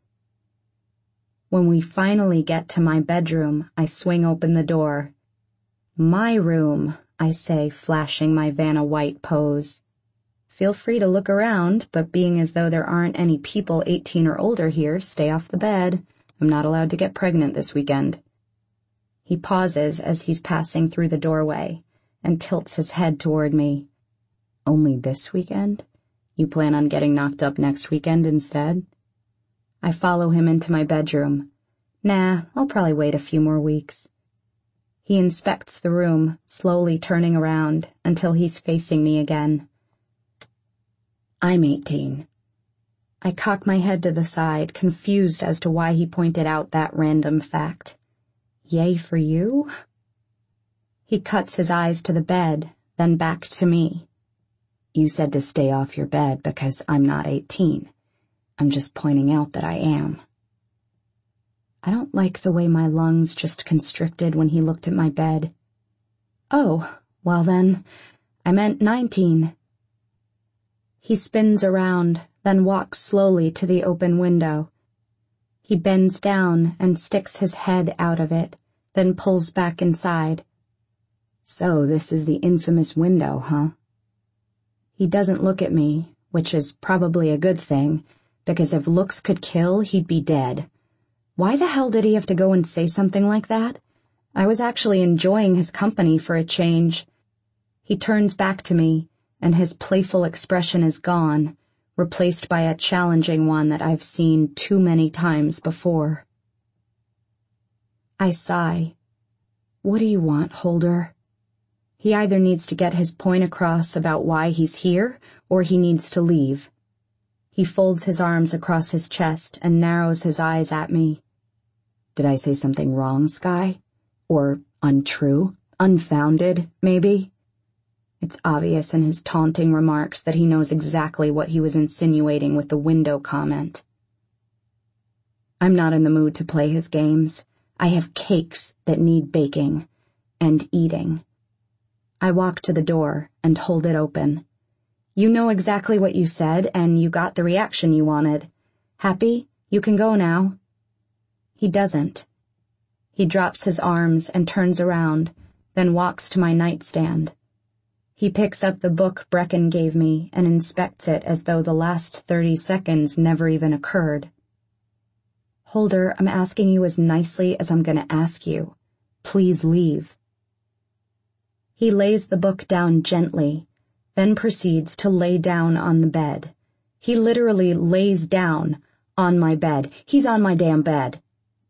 When we finally get to my bedroom, I swing open the door. My room, I say, flashing my Vanna White pose. Feel free to look around, but being as though there aren't any people eighteen or older here, stay off the bed. I'm not allowed to get pregnant this weekend. He pauses as he's passing through the doorway and tilts his head toward me. Only this weekend? You plan on getting knocked up next weekend instead? I follow him into my bedroom. Nah, I'll probably wait a few more weeks. He inspects the room, slowly turning around until he's facing me again. I'm eighteen. I cock my head to the side, confused as to why he pointed out that random fact. Yay for you? He cuts his eyes to the bed, then back to me. You said to stay off your bed because I'm not eighteen. I'm just pointing out that I am. I don't like the way my lungs just constricted when he looked at my bed. Oh, well then, I meant nineteen. He spins around, then walks slowly to the open window. He bends down and sticks his head out of it, then pulls back inside. So this is the infamous window, huh? He doesn't look at me, which is probably a good thing, because if looks could kill, he'd be dead. Why the hell did he have to go and say something like that? I was actually enjoying his company for a change. He turns back to me, and his playful expression is gone, replaced by a challenging one that I've seen too many times before. I sigh. What do you want, Holder? He either needs to get his point across about why he's here, or he needs to leave. He folds his arms across his chest and narrows his eyes at me. Did I say something wrong, Sky? Or untrue? Unfounded, maybe? It's obvious in his taunting remarks that he knows exactly what he was insinuating with the window comment. I'm not in the mood to play his games. I have cakes that need baking and eating. I walk to the door and hold it open. You know exactly what you said, and you got the reaction you wanted. Happy? You can go now. He doesn't. He drops his arms and turns around, then walks to my nightstand. He picks up the book Brecken gave me and inspects it as though the last thirty seconds never even occurred. Holder, I'm asking you as nicely as I'm going to ask you. Please leave. He lays the book down gently, then proceeds to lay down on the bed. He literally lays down on my bed. He's on my damn bed.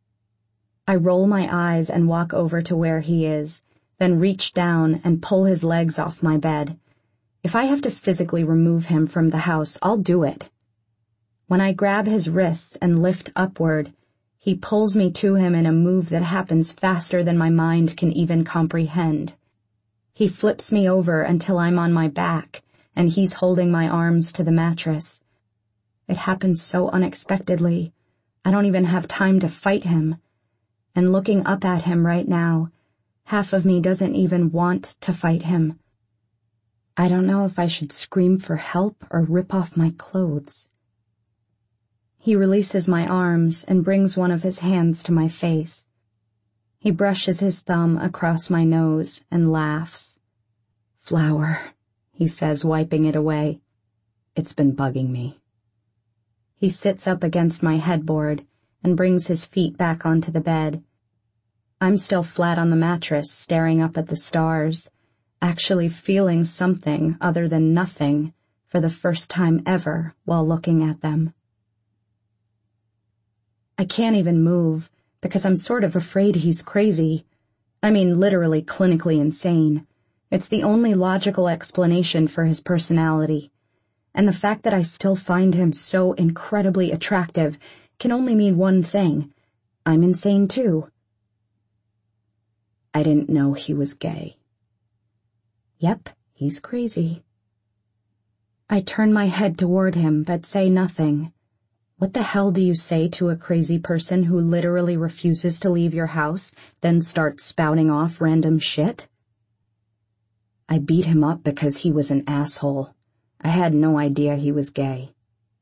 I roll my eyes and walk over to where he is, then reach down and pull his legs off my bed. If I have to physically remove him from the house, I'll do it. When I grab his wrists and lift upward, he pulls me to him in a move that happens faster than my mind can even comprehend. He flips me over until I'm on my back, and he's holding my arms to the mattress. It happens so unexpectedly, I don't even have time to fight him. And looking up at him right now, half of me doesn't even want to fight him. I don't know if I should scream for help or rip off my clothes. He releases my arms and brings one of his hands to my face. He brushes his thumb across my nose and laughs. Flower, he says, wiping it away. It's been bugging me. He sits up against my headboard and brings his feet back onto the bed. I'm still flat on the mattress, staring up at the stars, actually feeling something other than nothing for the first time ever while looking at them. I can't even move because I'm sort of afraid he's crazy. I mean, literally clinically insane. It's the only logical explanation for his personality. And the fact that I still find him so incredibly attractive can only mean one thing. I'm insane too. I didn't know he was gay. Yep, he's crazy. I turn my head toward him but say nothing. What the hell do you say to a crazy person who literally refuses to leave your house, then starts spouting off random shit? I beat him up because he was an asshole. I had no idea he was gay.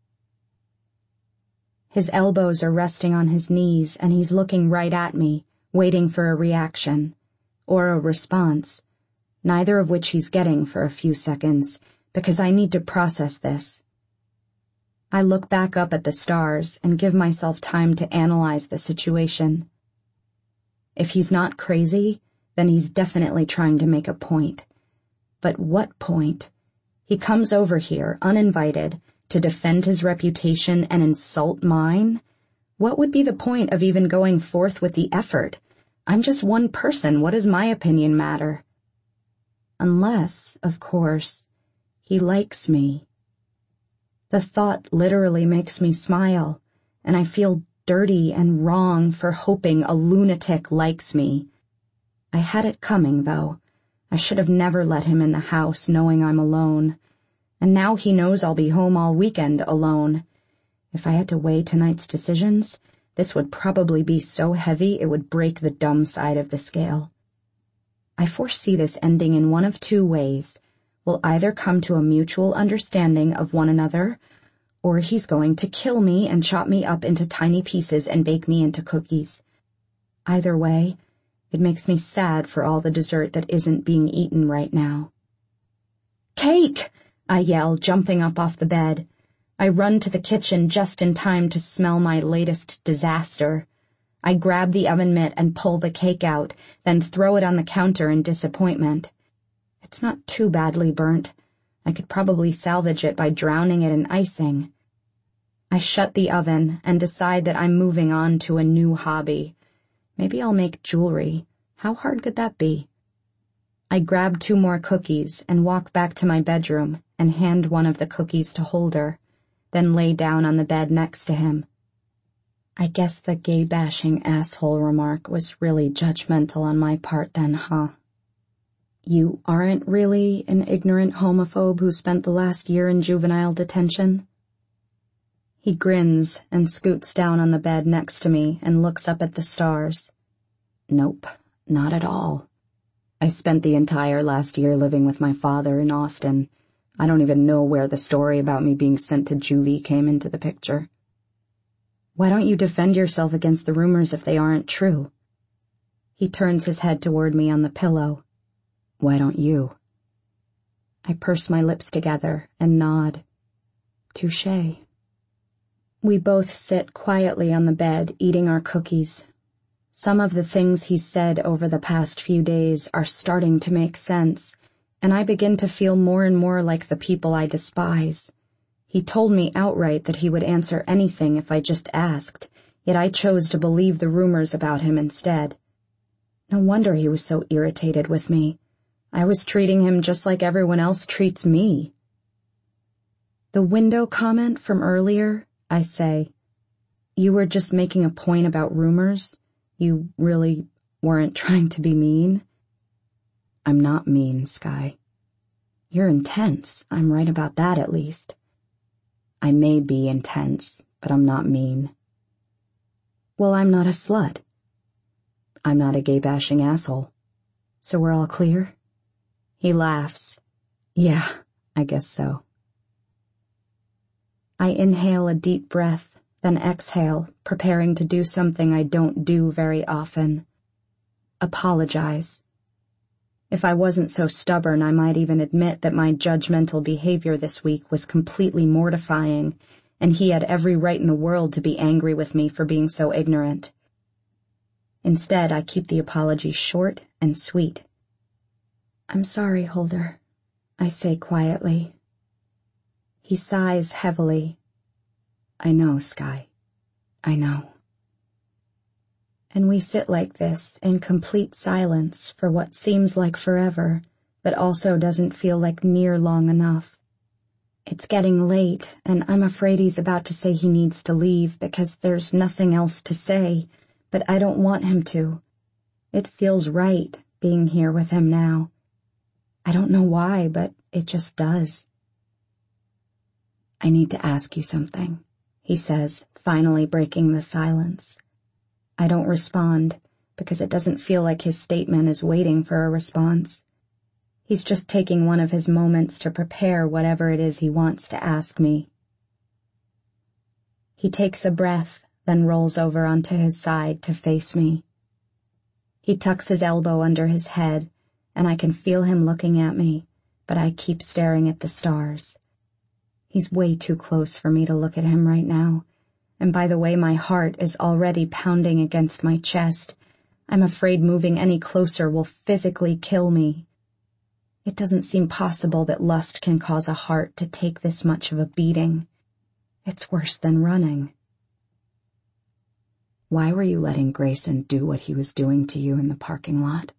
His elbows are resting on his knees and he's looking right at me, waiting for a reaction. Or a response. Neither of which he's getting for a few seconds, because I need to process this. I look back up at the stars and give myself time to analyze the situation. If he's not crazy, then he's definitely trying to make a point. But what point? He comes over here, uninvited, to defend his reputation and insult mine? What would be the point of even going forth with the effort? I'm just one person. What does my opinion matter? Unless, of course, he likes me. The thought literally makes me smile, and I feel dirty and wrong for hoping a lunatic likes me. I had it coming, though. I should have never let him in the house knowing I'm alone. And now he knows I'll be home all weekend alone. If I had to weigh tonight's decisions, this would probably be so heavy it would break the dumb side of the scale. I foresee this ending in one of two ways. We'll either come to a mutual understanding of one another, or he's going to kill me and chop me up into tiny pieces and bake me into cookies. Either way, it makes me sad for all the dessert that isn't being eaten right now. Cake! I yell, jumping up off the bed. I run to the kitchen just in time to smell my latest disaster. I grab the oven mitt and pull the cake out, then throw it on the counter in disappointment. It's not too badly burnt. I could probably salvage it by drowning it in icing. I shut the oven and decide that I'm moving on to a new hobby. Maybe I'll make jewelry. How hard could that be? I grab two more cookies and walk back to my bedroom and hand one of the cookies to Holder, then lay down on the bed next to him. I guess the gay-bashing asshole remark was really judgmental on my part then, huh? You aren't really an ignorant homophobe who spent the last year in juvenile detention? He grins and scoots down on the bed next to me and looks up at the stars. Nope, not at all. I spent the entire last year living with my father in Austin. I don't even know where the story about me being sent to juvie came into the picture. Why don't you defend yourself against the rumors if they aren't true? He turns his head toward me on the pillow. Why don't you? I purse my lips together and nod. Touché. We both sit quietly on the bed, eating our cookies. Some of the things he's said over the past few days are starting to make sense, and I begin to feel more and more like the people I despise. He told me outright that he would answer anything if I just asked, yet I chose to believe the rumors about him instead. No wonder he was so irritated with me. I was treating him just like everyone else treats me. The window comment from earlier, I say. You were just making a point about rumors? You really weren't trying to be mean? I'm not mean, Sky. You're intense. I'm right about that, at least. I may be intense, but I'm not mean. Well, I'm not a slut. I'm not a gay-bashing asshole. So we're all clear? He laughs. Yeah, I guess so. I inhale a deep breath, then exhale, preparing to do something I don't do very often. Apologize. If I wasn't so stubborn, I might even admit that my judgmental behavior this week was completely mortifying, and he had every right in the world to be angry with me for being so ignorant. Instead, I keep the apology short and sweet. I'm sorry, Holder, I say quietly. He sighs heavily. I know, Sky. I know. And we sit like this in complete silence for what seems like forever, but also doesn't feel like near long enough. It's getting late, and I'm afraid he's about to say he needs to leave because there's nothing else to say, but I don't want him to. It feels right being here with him now. I don't know why, but it just does. I need to ask you something, he says, finally breaking the silence. I don't respond, because it doesn't feel like his statement is waiting for a response. He's just taking one of his moments to prepare whatever it is he wants to ask me. He takes a breath, then rolls over onto his side to face me. He tucks his elbow under his head, and I can feel him looking at me, but I keep staring at the stars. He's way too close for me to look at him right now, and by the way my heart is already pounding against my chest, I'm afraid moving any closer will physically kill me. It doesn't seem possible that lust can cause a heart to take this much of a beating. It's worse than running. Why were you letting Grayson do what he was doing to you in the parking lot?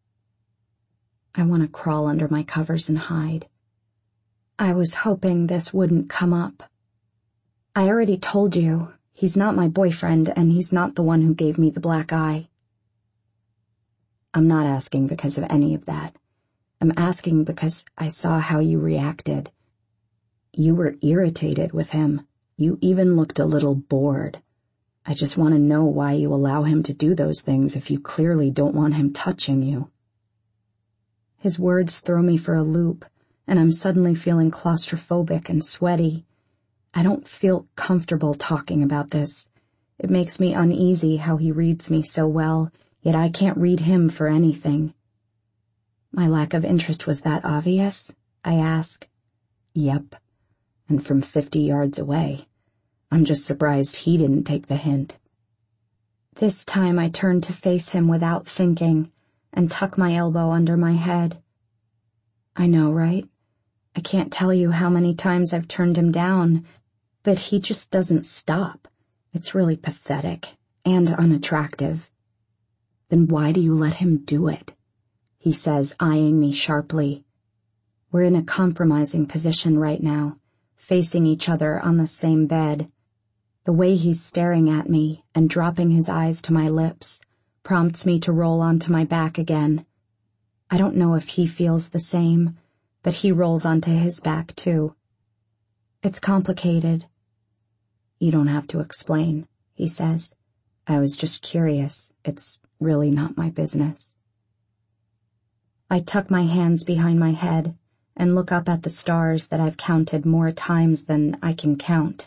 I want to crawl under my covers and hide. I was hoping this wouldn't come up. I already told you, he's not my boyfriend and he's not the one who gave me the black eye. I'm not asking because of any of that. I'm asking because I saw how you reacted. You were irritated with him. You even looked a little bored. I just want to know why you allow him to do those things if you clearly don't want him touching you. His words throw me for a loop, and I'm suddenly feeling claustrophobic and sweaty. I don't feel comfortable talking about this. It makes me uneasy how he reads me so well, yet I can't read him for anything. My lack of interest was that obvious? I ask. Yep, and from fifty yards away. I'm just surprised he didn't take the hint. This time I turn to face him without thinking and tuck my elbow under my head. I know, right? I can't tell you how many times I've turned him down, but he just doesn't stop. It's really pathetic and unattractive. Then why do you let him do it? He says, eyeing me sharply. We're in a compromising position right now, facing each other on the same bed. The way he's staring at me and dropping his eyes to my lips prompts me to roll onto my back again. I don't know if he feels the same, but he rolls onto his back too. It's complicated. You don't have to explain, he says. I was just curious. It's really not my business. I tuck my hands behind my head and look up at the stars that I've counted more times than I can count.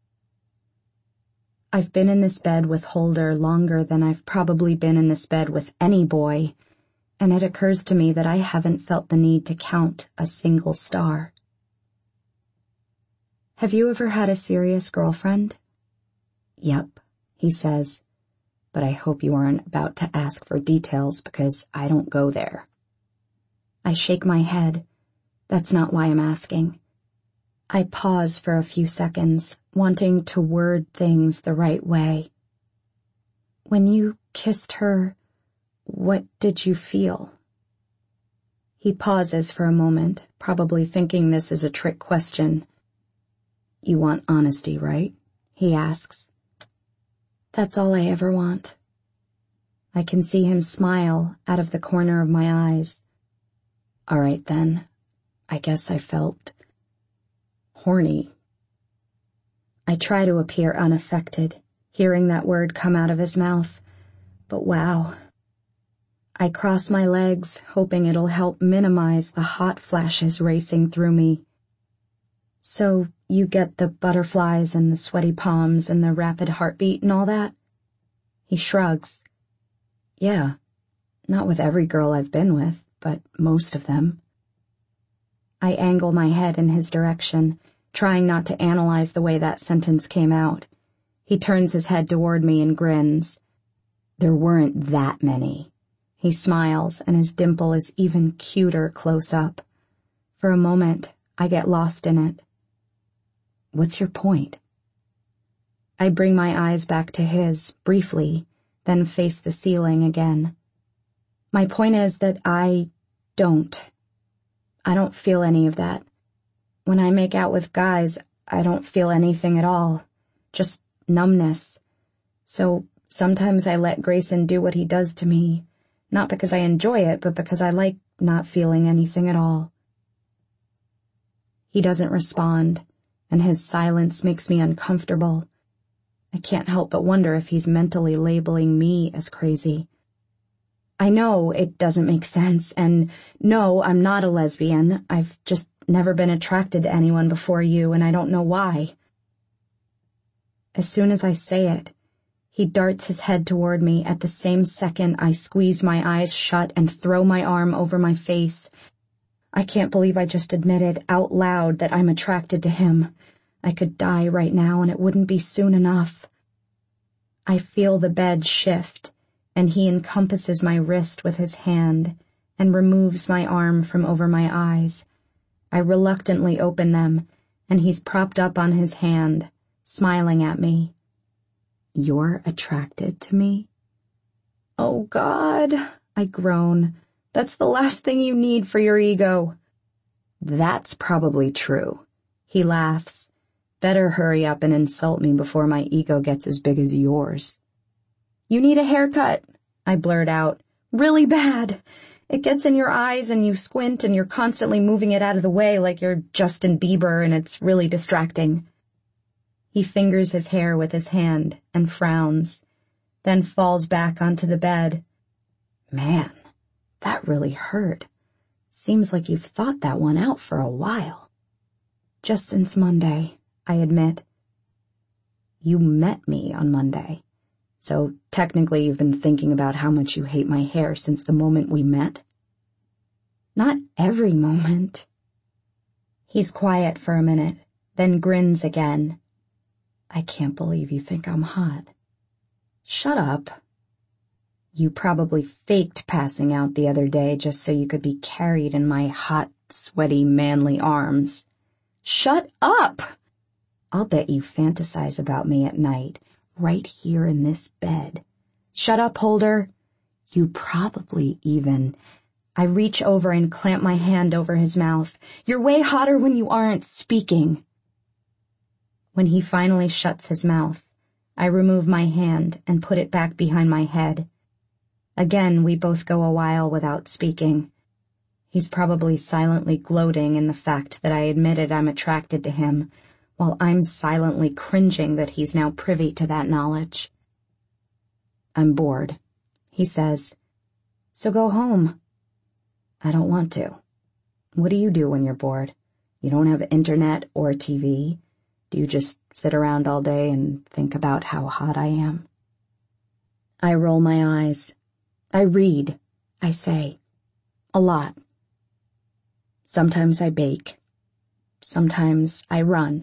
I've been in this bed with Holder longer than I've probably been in this bed with any boy, and it occurs to me that I haven't felt the need to count a single star. Have you ever had a serious girlfriend? Yep, he says, but I hope you aren't about to ask for details because I don't go there. I shake my head. That's not why I'm asking. I pause for a few seconds, wanting to word things the right way. When you kissed her, what did you feel? He pauses for a moment, probably thinking this is a trick question. You want honesty, right? He asks. That's all I ever want. I can see him smile out of the corner of my eyes. All right then, I guess I felt horny. I try to appear unaffected, hearing that word come out of his mouth, but wow. I cross my legs, hoping it'll help minimize the hot flashes racing through me. So you get the butterflies and the sweaty palms and the rapid heartbeat and all that? He shrugs. Yeah, not with every girl I've been with, but most of them. I angle my head in his direction, trying not to analyze the way that sentence came out. He turns his head toward me and grins. There weren't that many. He smiles, and his dimple is even cuter close up. For a moment, I get lost in it. What's your point? I bring my eyes back to his, briefly, then face the ceiling again. My point is that I don't. I don't feel any of that. When I make out with guys, I don't feel anything at all. Just numbness. So sometimes I let Grayson do what he does to me, not because I enjoy it, but because I like not feeling anything at all. He doesn't respond, and his silence makes me uncomfortable. I can't help but wonder if he's mentally labeling me as crazy. I know it doesn't make sense, and no, I'm not a lesbian. I've just never been attracted to anyone before you, and I don't know why. As soon as I say it, he darts his head toward me at the same second I squeeze my eyes shut and throw my arm over my face. I can't believe I just admitted out loud that I'm attracted to him. I could die right now and it wouldn't be soon enough. I feel the bed shift, and he encompasses my wrist with his hand and removes my arm from over my eyes. I reluctantly open them, and he's propped up on his hand, smiling at me. You're attracted to me? Oh, God, I groan. That's the last thing you need for your ego. That's probably true. He laughs. Better hurry up and insult me before my ego gets as big as yours. You need a haircut, I blurt out. Really bad. It gets in your eyes and you squint and you're constantly moving it out of the way like you're Justin Bieber, and it's really distracting. He fingers his hair with his hand and frowns, then falls back onto the bed. Man, that really hurt. Seems like you've thought that one out for a while. Just since Monday, I admit. You met me on Monday, so technically you've been thinking about how much you hate my hair since the moment we met? Not every moment. He's quiet for a minute, then grins again. I can't believe you think I'm hot. Shut up. You probably faked passing out the other day just so you could be carried in my hot, sweaty, manly arms. Shut up! I'll bet you fantasize about me at night, right here in this bed. Shut up, Holder. You probably even... I reach over and clamp my hand over his mouth. You're way hotter when you aren't speaking. When he finally shuts his mouth, I remove my hand and put it back behind my head. Again, we both go a while without speaking. He's probably silently gloating in the fact that I admitted I'm attracted to him, while I'm silently cringing that he's now privy to that knowledge. I'm bored, he says. So go home. I don't want to. What do you do when you're bored? You don't have internet or T V? Do you just sit around all day and think about how hot I am? I roll my eyes. I read, I say. A lot. Sometimes I bake. Sometimes I run.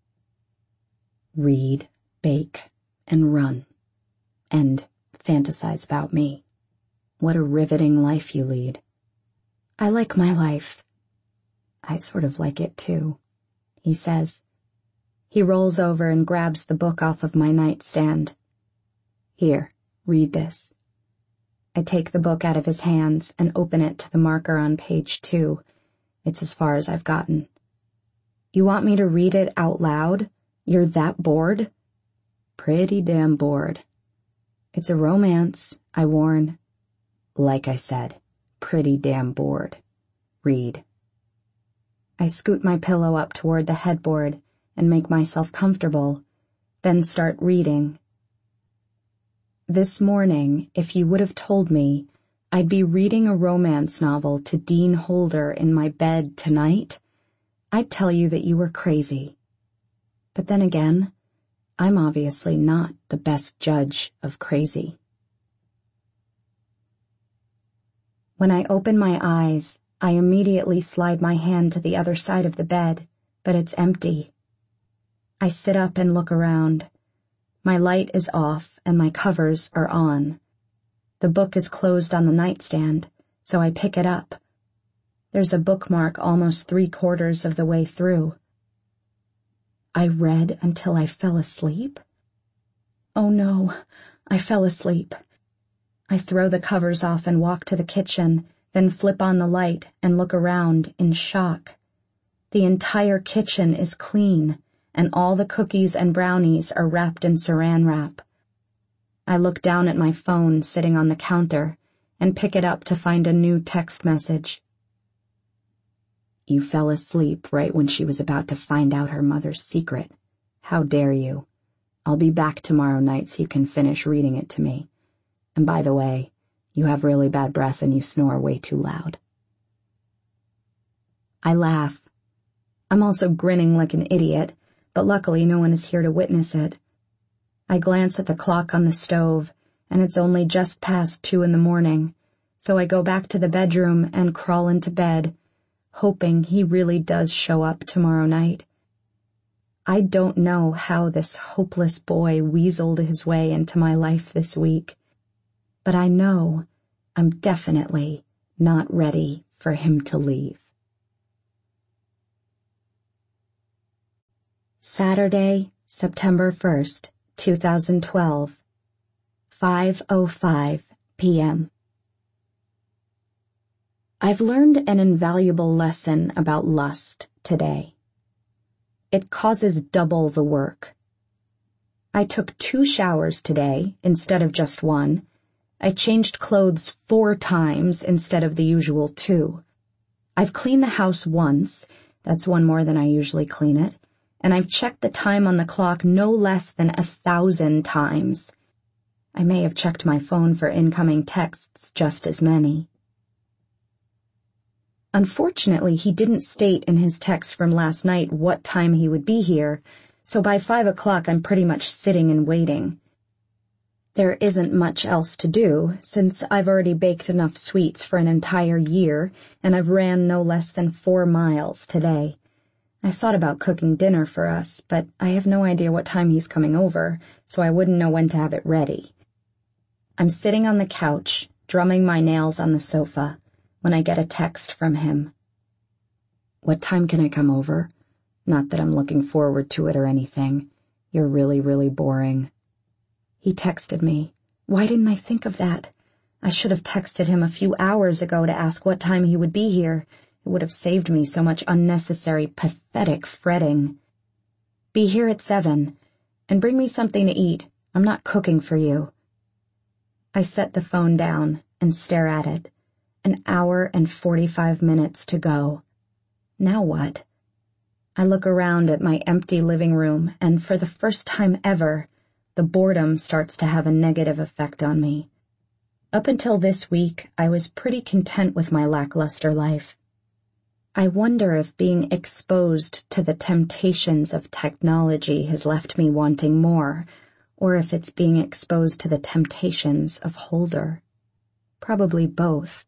Read, bake, and run. And fantasize about me. What a riveting life you lead. I like my life. I sort of like it too, he says. He rolls over and grabs the book off of my nightstand. Here, read this. I take the book out of his hands and open it to the marker on page two. It's as far as I've gotten. You want me to read it out loud? You're that bored? Pretty damn bored. It's a romance, I warn. Like I said, pretty damn bored. Read. I scoot my pillow up toward the headboard and make myself comfortable, then start reading. This morning, if you would have told me I'd be reading a romance novel to Dean Holder in my bed tonight, I'd tell you that you were crazy. But then again, I'm obviously not the best judge of crazy. When I open my eyes, I immediately slide my hand to the other side of the bed, but it's empty. I sit up and look around. My light is off and my covers are on. The book is closed on the nightstand, so I pick it up. There's a bookmark almost three quarters of the way through. I read until I fell asleep? Oh no, I fell asleep. I throw the covers off and walk to the kitchen, then flip on the light and look around in shock. The entire kitchen is clean, and all the cookies and brownies are wrapped in saran wrap. I look down at my phone sitting on the counter and pick it up to find a new text message. You fell asleep right when she was about to find out her mother's secret. How dare you? I'll be back tomorrow night so you can finish reading it to me. And by the way, you have really bad breath and you snore way too loud. I laugh. I'm also grinning like an idiot, but luckily no one is here to witness it. I glance at the clock on the stove, and it's only just past two in the morning, so I go back to the bedroom and crawl into bed, hoping he really does show up tomorrow night. I don't know how this hopeless boy weaseled his way into my life this week, but I know I'm definitely not ready for him to leave. Saturday, September first, two thousand twelve, five oh five p.m. I've learned an invaluable lesson about lust today. It causes double the work. I took two showers today instead of just one. I changed clothes four times instead of the usual two. I've cleaned the house once, that's one more than I usually clean it, and I've checked the time on the clock no less than a thousand times. I may have checked my phone for incoming texts just as many. Unfortunately, he didn't state in his text from last night what time he would be here, so by five o'clock I'm pretty much sitting and waiting. There isn't much else to do, since I've already baked enough sweets for an entire year, and I've ran no less than four miles today. I thought about cooking dinner for us, but I have no idea what time he's coming over, so I wouldn't know when to have it ready. I'm sitting on the couch, drumming my nails on the sofa, when I get a text from him. "What time can I come over? Not that I'm looking forward to it or anything. You're really, really boring." He texted me. Why didn't I think of that? I should have texted him a few hours ago to ask what time he would be here. It would have saved me so much unnecessary, pathetic fretting. "Be here at seven, and bring me something to eat. I'm not cooking for you." I set the phone down and stare at it. An hour and forty-five minutes to go. Now what? I look around at my empty living room, and for the first time ever, the boredom starts to have a negative effect on me. Up until this week, I was pretty content with my lackluster life. I wonder if being exposed to the temptations of technology has left me wanting more, or if it's being exposed to the temptations of Holder. Probably both.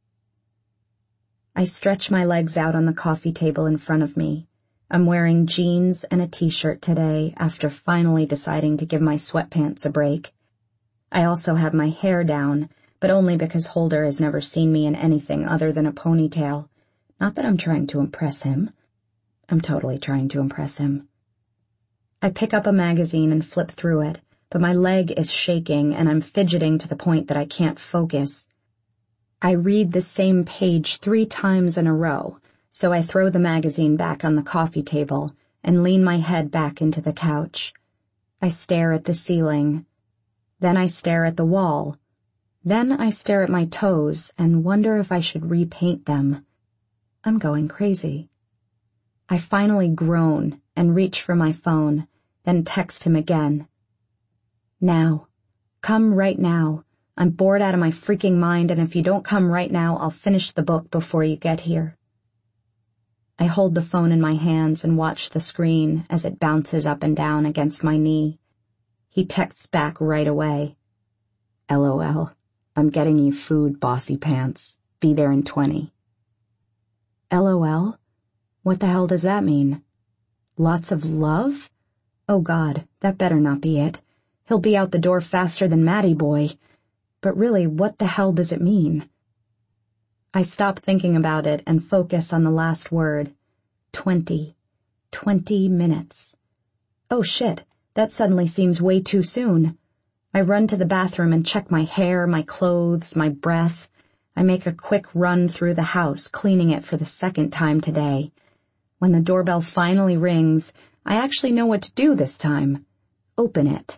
I stretch my legs out on the coffee table in front of me. I'm wearing jeans and a t-shirt today after finally deciding to give my sweatpants a break. I also have my hair down, but only because Holder has never seen me in anything other than a ponytail. Not that I'm trying to impress him. I'm totally trying to impress him. I pick up a magazine and flip through it, but my leg is shaking and I'm fidgeting to the point that I can't focus. I read the same page three times in a row, so I throw the magazine back on the coffee table and lean my head back into the couch. I stare at the ceiling. Then I stare at the wall. Then I stare at my toes and wonder if I should repaint them. I'm going crazy. I finally groan and reach for my phone, then text him again. "Now. Come right now. I'm bored out of my freaking mind, and if you don't come right now, I'll finish the book before you get here." I hold the phone in my hands and watch the screen as it bounces up and down against my knee. He texts back right away. "LOL. I'm getting you food, bossy pants. Be there in twenty. LOL? What the hell does that mean? Lots of love? Oh God, that better not be it. He'll be out the door faster than Matty Boy. But really, what the hell does it mean? I stop thinking about it and focus on the last word. Twenty. Twenty minutes. Oh shit, that suddenly seems way too soon. I run to the bathroom and check my hair, my clothes, my breath. I make a quick run through the house, cleaning it for the second time today. When the doorbell finally rings, I actually know what to do this time. Open it.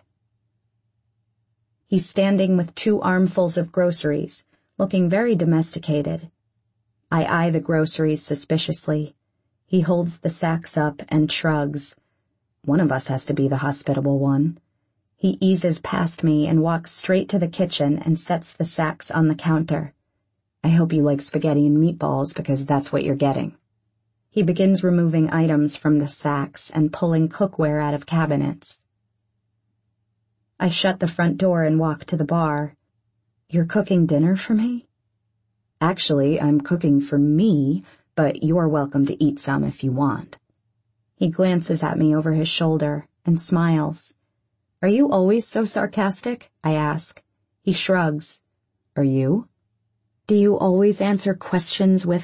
He's standing with two armfuls of groceries, looking very domesticated. I eye the groceries suspiciously. He holds the sacks up and shrugs. One of us has to be the hospitable one. He eases past me and walks straight to the kitchen and sets the sacks on the counter. I hope you like spaghetti and meatballs because that's what you're getting. He begins removing items from the sacks and pulling cookware out of cabinets. I shut the front door and walk to the bar. You're cooking dinner for me? Actually, I'm cooking for me, but you're welcome to eat some if you want. He glances at me over his shoulder and smiles. Are you always so sarcastic? I ask. He shrugs. Are you? Do you always answer questions with